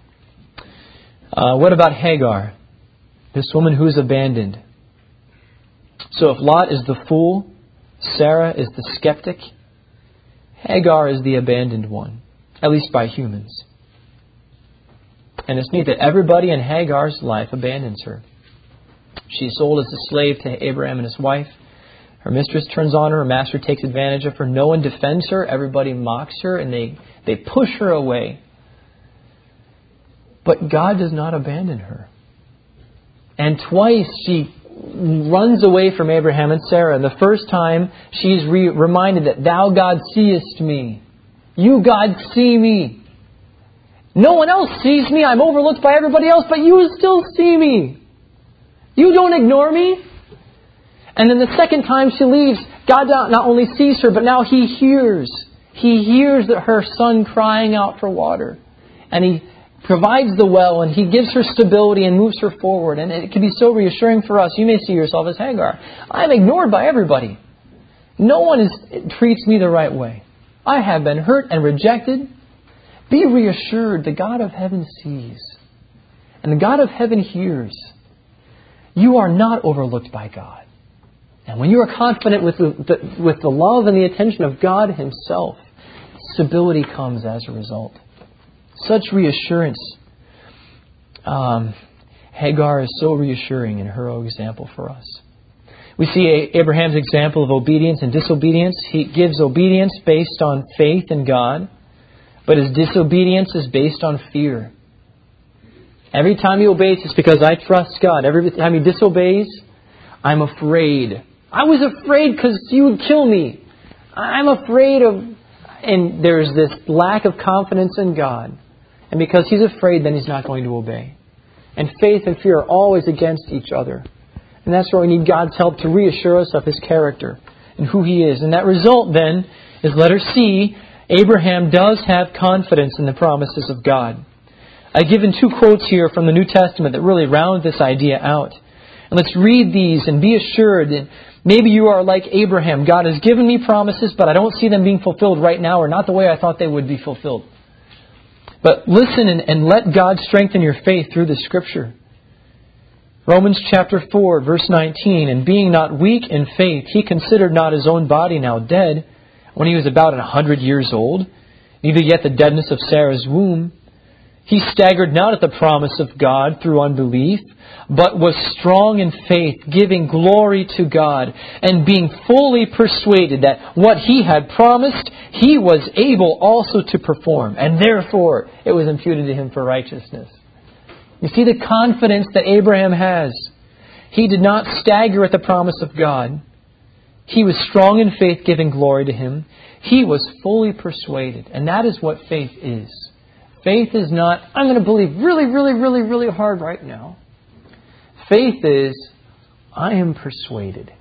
What about Hagar? This woman who is abandoned. So if Lot is the fool, Sarah is the skeptic, Hagar is the abandoned one, at least by humans. And it's neat that everybody in Hagar's life abandons her. She's sold as a slave to Abraham and his wife. Her mistress turns on her. Her master takes advantage of her. No one defends her. Everybody mocks her and they push her away. But God does not abandon her. And twice she runs away from Abraham and Sarah. And the first time she's reminded that thou, God, seest me. You, God, see me. No one else sees me. I'm overlooked by everybody else, but you still see me. You don't ignore me. And then the second time she leaves, God not only sees her, but now He hears. He hears her son crying out for water. And He provides the well, and He gives her stability and moves her forward. And it can be so reassuring for us. You may see yourself as Hagar. I'm ignored by everybody. No one treats me the right way. I have been hurt and rejected. Be reassured, the God of heaven sees. And the God of heaven hears. You are not overlooked by God. And when you are confident with the love and the attention of God Himself, stability comes as a result. Such reassurance. Hagar is so reassuring in her example for us. We see Abraham's example of obedience and disobedience. He gives obedience based on faith in God, but his disobedience is based on fear. Every time he obeys, it's because I trust God. Every time he disobeys, I'm afraid. I was afraid because you would kill me. I'm afraid of... And there's this lack of confidence in God. And because he's afraid, then he's not going to obey. And faith and fear are always against each other. And that's where we need God's help to reassure us of His character and who He is. And that result then is letter C. Abraham does have confidence in the promises of God. I've given two quotes here from the New Testament that really round this idea out. And let's read these and be assured that maybe you are like Abraham. God has given me promises, but I don't see them being fulfilled right now, or not the way I thought they would be fulfilled. But listen and let God strengthen your faith through the Scripture. Romans chapter 4, verse 19, and being not weak in faith, he considered not his own body now dead, when he was about 100 years old, neither yet the deadness of Sarah's womb. He staggered not at the promise of God through unbelief, but was strong in faith, giving glory to God, and being fully persuaded that what he had promised, he was able also to perform, and therefore it was imputed to him for righteousness. You see the confidence that Abraham has. He did not stagger at the promise of God. He was strong in faith, giving glory to Him. He was fully persuaded. And that is what faith is. Faith is not, I'm going to believe really, really, really, really hard right now. Faith is, I am persuaded.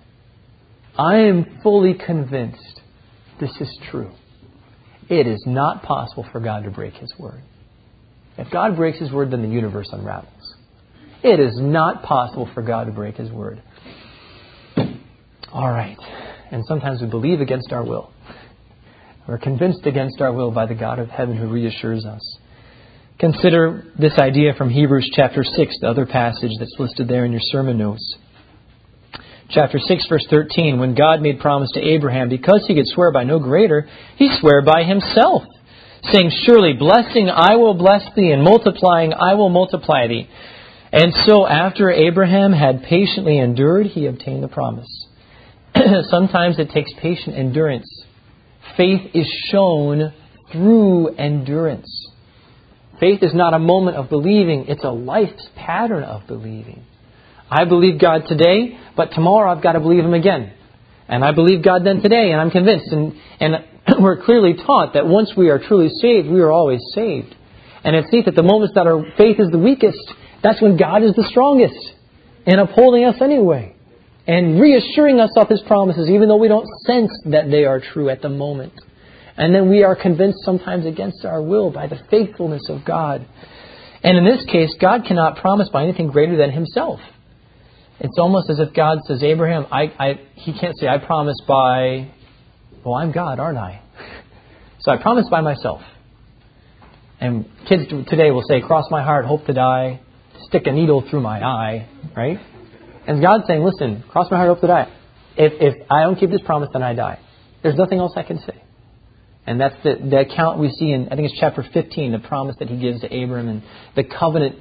I am fully convinced this is true. It is not possible for God to break His word. If God breaks His word, then the universe unravels. It is not possible for God to break His word. All right. And sometimes we believe against our will. We're convinced against our will by the God of heaven who reassures us. Consider this idea from Hebrews chapter 6, the other passage that's listed there in your sermon notes. Chapter 6, verse 13, when God made promise to Abraham, because he could swear by no greater, he swore by himself, saying, surely blessing I will bless thee, and multiplying I will multiply thee. And so after Abraham had patiently endured, he obtained the promise. Sometimes it takes patient endurance. Faith is shown through endurance. Faith is not a moment of believing, it's a life's pattern of believing. I believe God today, but tomorrow I've got to believe Him again. And I believe God then today, and I'm convinced. And we're clearly taught that once we are truly saved, we are always saved. And it's neat that the moments that our faith is the weakest, that's when God is the strongest in upholding us anyway. and reassuring us of His promises, even though we don't sense that they are true at the moment. And then we are convinced sometimes against our will by the faithfulness of God. And in this case, God cannot promise by anything greater than Himself. It's almost as if God says, Abraham, He can't say, I promise by, well, I'm God, aren't I? So I promise by myself. And kids today will say, cross my heart, hope to die, stick a needle through my eye, right? And God's saying, listen, cross my heart, hope to die. If I don't keep this promise, then I die. There's nothing else I can say. And that's the account we see in, I think it's chapter 15, the promise that He gives to Abram and the covenant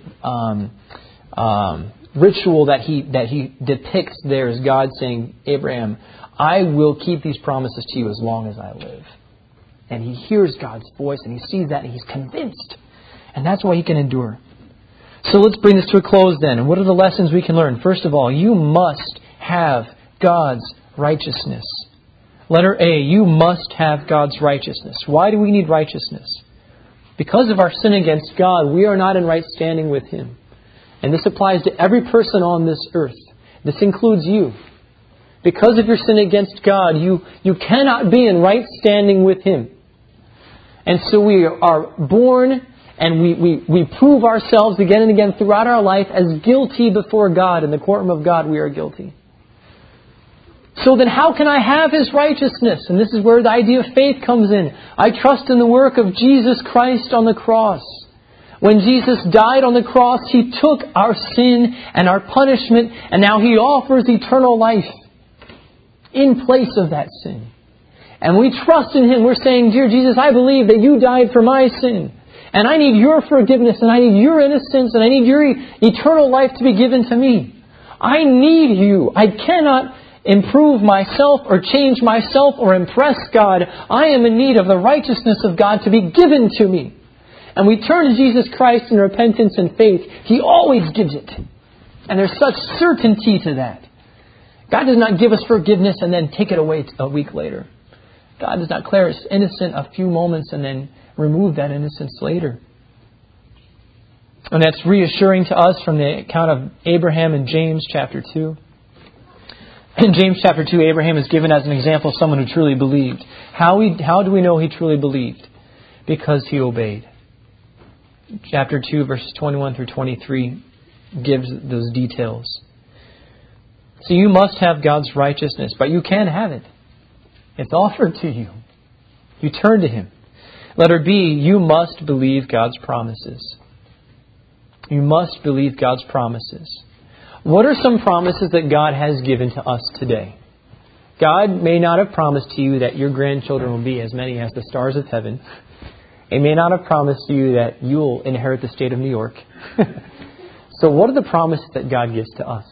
ritual that he depicts there is God saying, Abraham, I will keep these promises to you as long as I live. And he hears God's voice and he sees that and he's convinced. And that's why he can endure. So let's bring this to a close then. And what are the lessons we can learn? First of all, you must have God's righteousness. Letter A, you must have God's righteousness. Why do we need righteousness? Because of our sin against God, we are not in right standing with Him. And this applies to every person on this earth. This includes you. Because of your sin against God, you cannot be in right standing with Him. And so we are born and we prove ourselves again and again throughout our life as guilty before God. In the courtroom of God, we are guilty. So then how can I have His righteousness? And this is where the idea of faith comes in. I trust in the work of Jesus Christ on the cross. When Jesus died on the cross, He took our sin and our punishment, and now He offers eternal life in place of that sin. And we trust in Him. We're saying, Dear Jesus, I believe that You died for my sin. And I need Your forgiveness, and I need Your innocence, and I need Your eternal life to be given to me. I need You. I cannot improve myself or change myself or impress God. I am in need of the righteousness of God to be given to me. And we turn to Jesus Christ in repentance and faith. He always gives it. And there's such certainty to that. God does not give us forgiveness and then take it away a week later. God does not declare us innocent a few moments and then remove that innocence later. And that's reassuring to us from the account of Abraham in James chapter 2. In James chapter 2, Abraham is given as an example of someone who truly believed. How do we know he truly believed? Because he obeyed. Chapter 2, verses 21 through 23 gives those details. So you must have God's righteousness, but you can have it. It's offered to you. You turn to Him. Letter B, you must believe God's promises. You must believe God's promises. What are some promises that God has given to us today? God may not have promised to you that your grandchildren will be as many as the stars of heaven. He may not have promised to you that you'll inherit the state of New York. So what are the promises that God gives to us?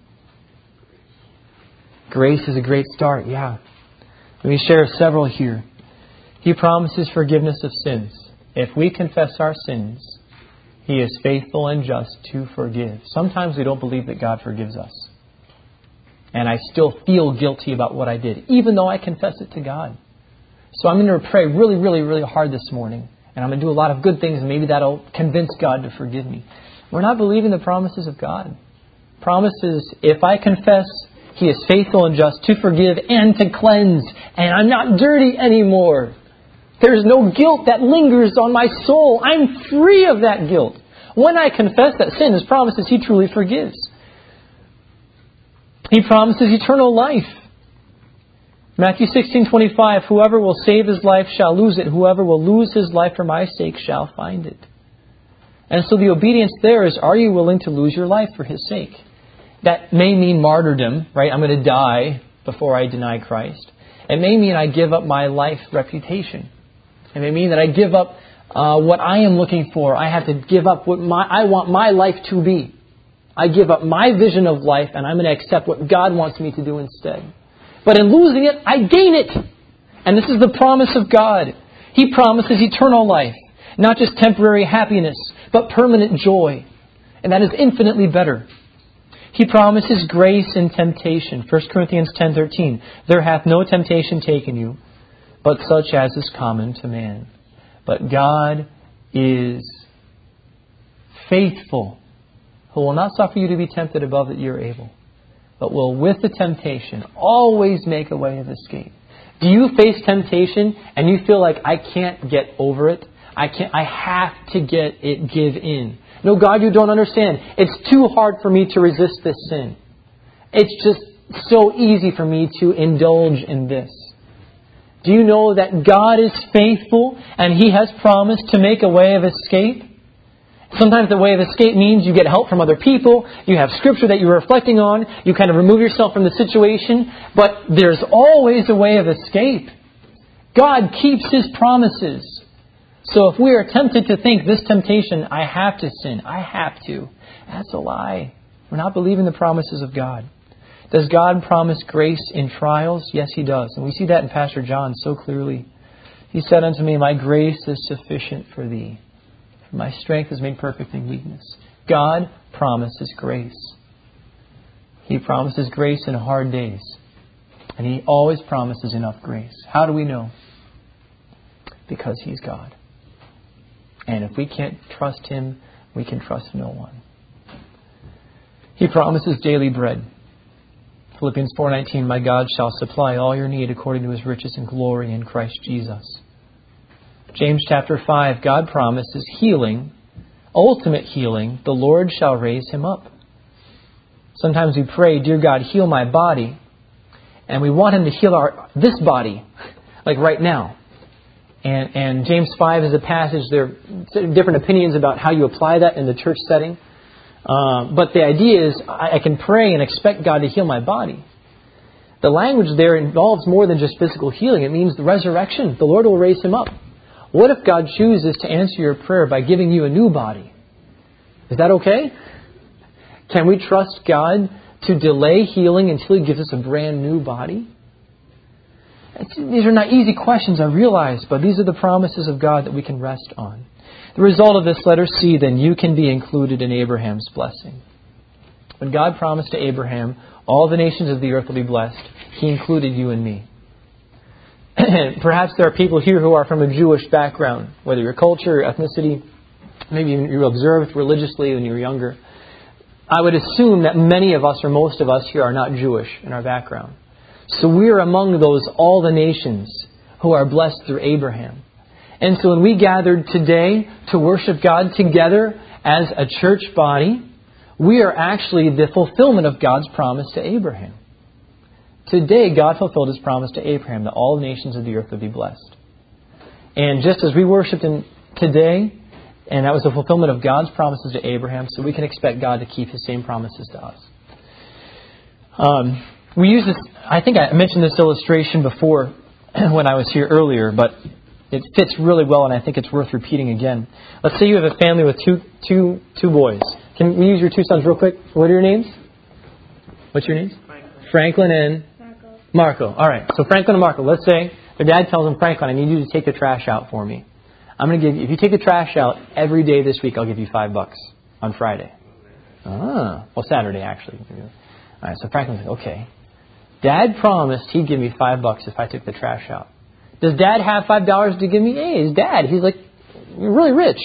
Grace is a great start, yeah. Let me share several here. He promises forgiveness of sins. If we confess our sins, He is faithful and just to forgive. Sometimes we don't believe that God forgives us. And I still feel guilty about what I did, even though I confess it to God. So I'm going to pray really, really, really hard this morning. And I'm going to do a lot of good things, and maybe that'll convince God to forgive me. We're not believing the promises of God. Promises, if I confess, He is faithful and just to forgive and to cleanse. And I'm not dirty anymore. There's no guilt that lingers on my soul. I'm free of that guilt. When I confess that sin, His promises, He truly forgives. He promises eternal life. Matthew 16:25, whoever will save his life shall lose it. Whoever will lose his life for my sake shall find it. And so the obedience there is, are you willing to lose your life for His sake? That may mean martyrdom, right? I'm going to die before I deny Christ. It may mean I give up my life reputation. It may mean that I give up what I am looking for. I have to give up what I want my life to be. I give up my vision of life and I'm going to accept what God wants me to do instead. But in losing it, I gain it. And this is the promise of God. He promises eternal life. Not just temporary happiness, but permanent joy. And that is infinitely better. He promises grace in temptation. 1 Corinthians 10:13. There hath no temptation taken you, but such as is common to man. But God is faithful, who will not suffer you to be tempted above that you are able, but will, with the temptation, always make a way of escape. Do you face temptation and you feel like, I can't get over it? I have to give in. No, God, you don't understand. It's too hard for me to resist this sin. It's just so easy for me to indulge in this. Do you know that God is faithful and He has promised to make a way of escape? Sometimes the way of escape means you get help from other people, you have Scripture that you're reflecting on, you kind of remove yourself from the situation, but there's always a way of escape. God keeps His promises. So if we are tempted to think this temptation, I have to sin, I have to, that's a lie. We're not believing the promises of God. Does God promise grace in trials? Yes, He does. And we see that in Pastor John so clearly. He said unto me, my grace is sufficient for thee. My strength is made perfect in weakness. God promises grace. He promises grace in hard days. And He always promises enough grace. How do we know? Because He's God. And if we can't trust Him, we can trust no one. He promises daily bread. Philippians 4:19, my God shall supply all your need according to His riches and glory in Christ Jesus. James chapter 5, God promises healing, ultimate healing. The Lord shall raise him up. Sometimes we pray, dear God, heal my body. And we want Him to heal this body, like right now. And James 5 is a passage. There are different opinions about how you apply that in the church setting. But the idea is I can pray and expect God to heal my body. The language there involves more than just physical healing. It means the resurrection. The Lord will raise him up. What if God chooses to answer your prayer by giving you a new body? Is that okay? Can we trust God to delay healing until He gives us a brand new body? These are not easy questions, I realize, but these are the promises of God that we can rest on. The result of this, letter C, then, you can be included in Abraham's blessing. When God promised to Abraham, all the nations of the earth will be blessed, He included you and me. Perhaps there are people here who are from a Jewish background, whether your culture, your ethnicity, maybe you observed religiously when you were younger. I would assume that many of us, or most of us here, are not Jewish in our background. So we are among those, all the nations, who are blessed through Abraham. And so when we gathered today to worship God together as a church body, we are actually the fulfillment of God's promise to Abraham. Today, God fulfilled His promise to Abraham that all the nations of the earth would be blessed. And just as we worshiped Him today, and that was the fulfillment of God's promises to Abraham, so we can expect God to keep His same promises to us. We use this, I think I mentioned this illustration before when I was here earlier, but it fits really well and I think it's worth repeating again. Let's say you have a family with two boys. Can we use your two sons real quick? What are your names? What's your names? Franklin and Marco. All right. So Franklin and Marco. Let's say their dad tells them, Franklin, I need you to take the trash out for me. I'm going to give you, if you take the trash out every day this week, I'll give you $5 on Friday. Well, Saturday actually. All right. So Franklin's like, okay. Dad promised he'd give me $5 if I took the trash out. Does Dad have $5 to give me? Hey, his dad. He's like, you're really rich.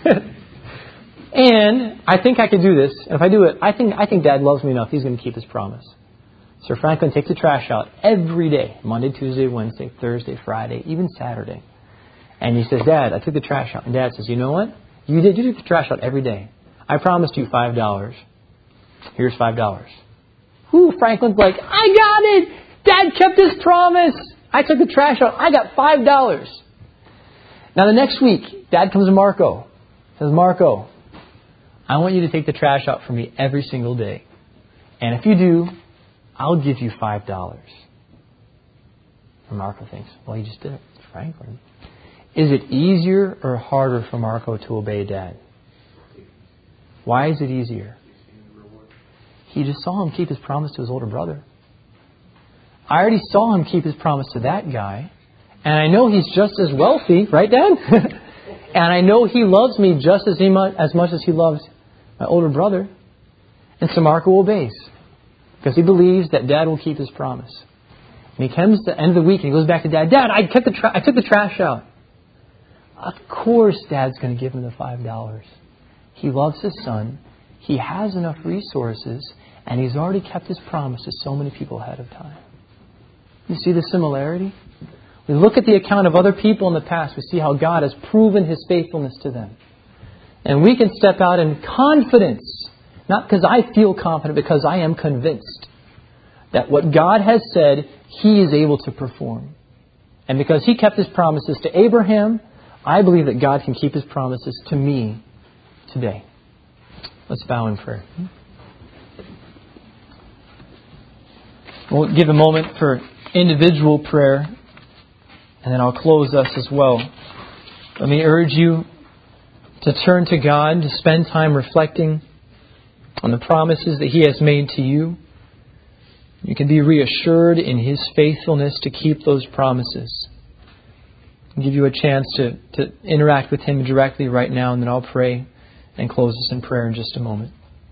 And I think I could do this. And if I do it, I think Dad loves me enough. He's going to keep his promise. Sir Franklin takes the trash out every day. Monday, Tuesday, Wednesday, Thursday, Friday, even Saturday. And he says, Dad, I took the trash out. And Dad says, you know what? You took the trash out every day. I promised you $5. Here's $5. Whew, Franklin's like, I got it! Dad kept his promise! I took the trash out. I got $5. Now the next week, Dad comes to Marco. Says, Marco, I want you to take the trash out for me every single day. And if you do, I'll give you $5. And Marco thinks, well, he just did it. It's Franklin. Is it easier or harder for Marco to obey Dad? Why is it easier? He just saw him keep his promise to his older brother. I already saw him keep his promise to that guy. And I know he's just as wealthy, right, Dad? And I know he loves me just as much as he loves my older brother. And so Marco obeys. Because he believes that Dad will keep his promise. And he comes to the end of the week and he goes back to Dad. Dad, I took the trash out. Of course Dad's going to give him the $5. He loves his son. He has enough resources. And He's already kept His promise to so many people ahead of time. You see the similarity? We look at the account of other people in the past. We see how God has proven His faithfulness to them. And we can step out in confidence. Not because I feel confident, because I am convinced that what God has said, He is able to perform. And because He kept His promises to Abraham, I believe that God can keep His promises to me today. Let's bow in prayer. We'll give a moment for individual prayer, and then I'll close us as well. Let me urge you to turn to God, to spend time reflecting on the promises that He has made to you. You can be reassured in His faithfulness to keep those promises. I'll give you a chance to interact with Him directly right now, and then I'll pray and close us in prayer in just a moment.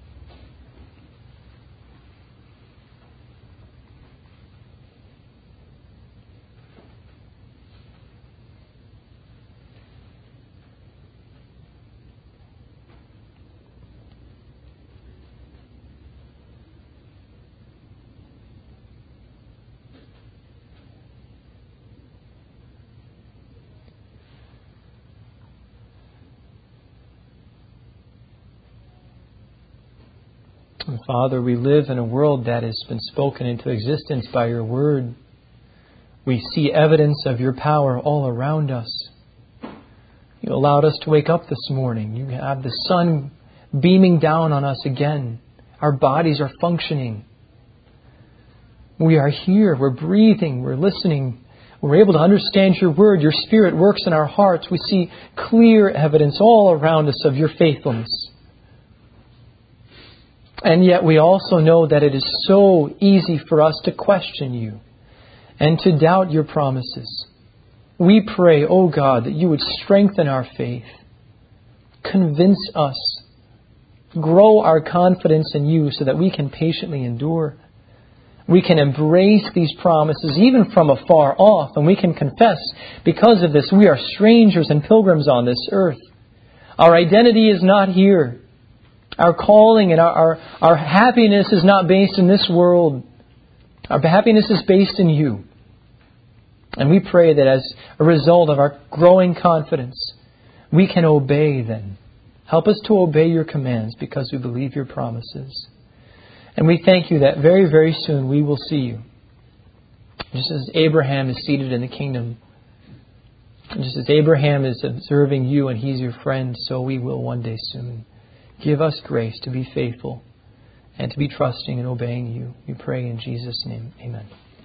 And Father, we live in a world that has been spoken into existence by Your Word. We see evidence of Your power all around us. You allowed us to wake up this morning. You have the sun beaming down on us again. Our bodies are functioning. We are here. We're breathing. We're listening. We're able to understand Your Word. Your Spirit works in our hearts. We see clear evidence all around us of Your faithfulness. And yet we also know that it is so easy for us to question You and to doubt Your promises. We pray, O God, that You would strengthen our faith, convince us, grow our confidence in You so that we can patiently endure. We can embrace these promises even from afar off, and we can confess, because of this, we are strangers and pilgrims on this earth. Our identity is not here. Our calling and our happiness is not based in this world. Our happiness is based in You. And we pray that as a result of our growing confidence, we can obey then. Help us to obey Your commands because we believe Your promises. And we thank You that very, very soon we will see You. Just as Abraham is seated in the kingdom. And just as Abraham is observing You and he's your friend, so we will one day soon. Give us grace to be faithful and to be trusting and obeying You. We pray in Jesus' name. Amen.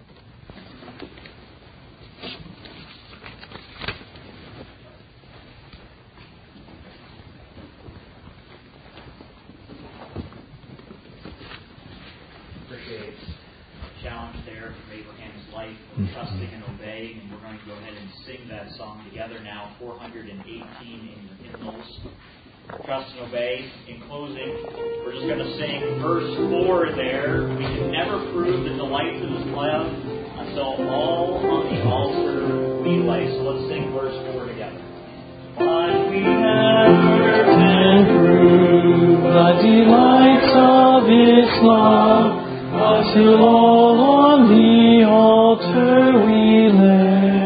Appreciate the challenge there from Abraham's life of trusting and obeying. And we're going to go ahead and sing that song together now, 418 in your hymnals. Trust and obey. In closing, we're just going to sing verse 4 there. We can never prove the delights of His love until all on the altar we lay. So let's sing verse 4 together. But we never can prove the delights of His love until all on the altar we lay.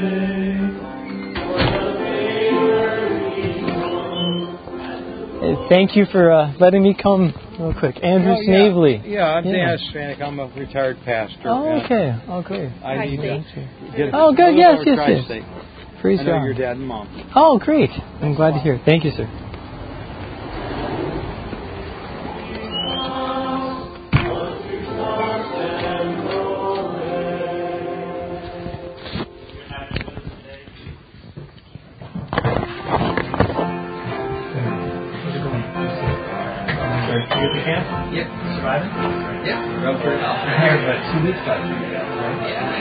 Thank you for letting me come real quick. Andrew Snavely. Yeah, I'm Dan Stranik. I'm a retired pastor. Oh, okay. Oh, great. I need to get Oh, good. Yes. Tri-State. Praise I know God. your dad and mom. Oh, great. I'm glad to hear. Thank you, sir. Yep. Surviving? Yep. Real pretty off here, but 2 weeks left. Yeah.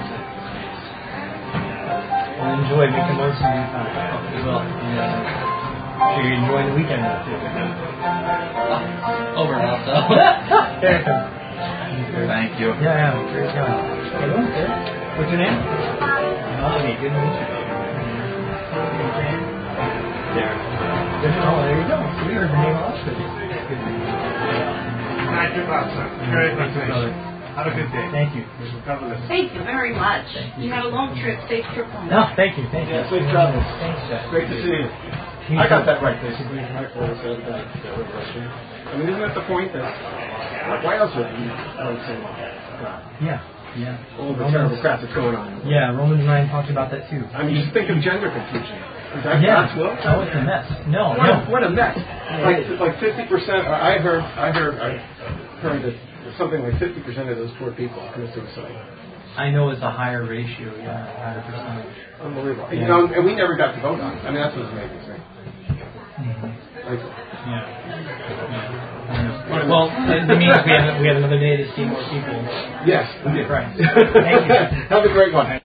Well, enjoy. Make the most of your time. We will. Yeah. Sure you're enjoying the weekend now, too. Over and off, though. Thank you. Yeah. Praise God. Hey, what's good? What's your name? Melanie. Good to meet you. There. Oh, there you go. We heard the name of us. Good to meet you. Thank you, Pastor. Very good. Have a good day. Thank you. God bless. Thank you very much. You had a long trip. Safe trip home. No, thank you. Thank you. Yeah, safe travels. Thanks, Jeff. Great to see you. I got that right, basically. My father said that revelation. I mean, isn't that the point that, why else would you say God? Yeah. Yeah. All the terrible crap that's going on. Yeah, Romans 9 talks about that too. I mean, just think of gender confusion. Is that God's will? Oh, it's a mess. No, What a mess. Like 50%, I heard that something like 50% of those poor people commit suicide. I know it's a higher ratio, yeah, higher percentage. Unbelievable. Yeah. You know, and we never got to vote on it. I mean, that's what's amazing to me. Well, it means we have another day to see more people. Yes. Right. Thank you. Have a great one.